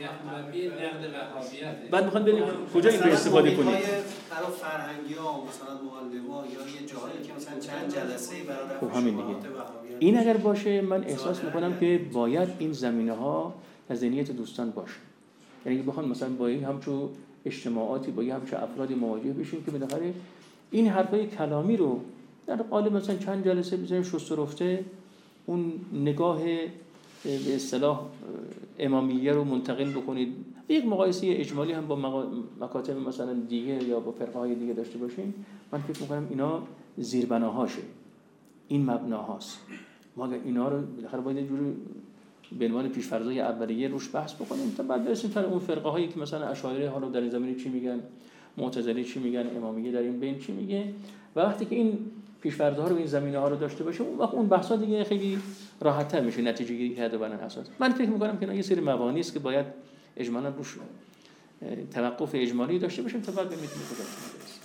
بعد میخوان بریم کجا این رو استفاده کنیم؟ برای فرهنگی‌ها مثلا معلم‌ها یا یه جایی که مثلا چند جلسه برای خب همین دیگه. این اگر باشه من احساس میکنم که باید این زمینه‌ها در ذهنیت دوستان باشه. یعنی بخوام مثلا با این همچون اجتماعاتی با این همچون افرادی مواجه بشیم که بالاخره این حرفای کلامی رو در قالب مثلا چند جلسه بزنیم شست و رفته اون نگاه به اصطلاح امامیه رو منتقل بکنید، یک مقایسه اجمالی هم با مکاتب مثلا دیگه یا با فرقه‌های دیگه داشته باشیم. من فکر می‌کنم اینا زیربناهاشه، این مبناهاست. ما اگر اینا رو بالاخره باید یه جوری به عنوان پیش‌فرض‌های اولیه روش بحث بکنیم تا بعد برسیم تا اون فرقه‌هایی که مثلا اشاعره حالا در این زمینه چی میگن، معتزله چی میگن، امامیه در این بین چی میگه، و وقتی که این پیش‌فرض‌ها رو این زمینه‌ها رو داشته باشیم اون وقت اون بحث‌ها دیگه خیلی راحت‌تر میشه نتیجه گیری کرده بر اساس. من فکر می‌کنم که اینا یه سری مبانی است که باید اجمالاً روش توقف اجمالی داشته باشیم تا بعد ببینیم کجا برسیم.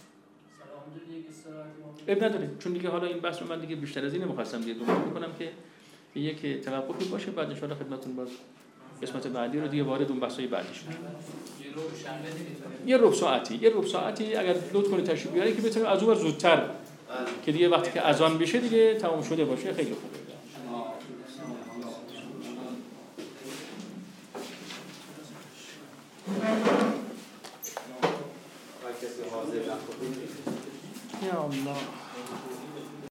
اب نداره چون دیگه حالا این بحث رو من دیگه بیشتر از این نمی‌خواستم دیگه دنبال می‌کنم که یک توقفی باشه، بعد ان شاءالله خدمتتون باز قسمت بعدی رو دیگه وارد اون بحث‌های بعدیش میشیم. یه ربع ساعتی یه ربع ساعتی اگر لطف کنید تشریف بیارید که بتونیم از اون زودتر که دیگه وقتی که اذان بشه دیگه تمام شده باشه خیلی خوبه. یا الله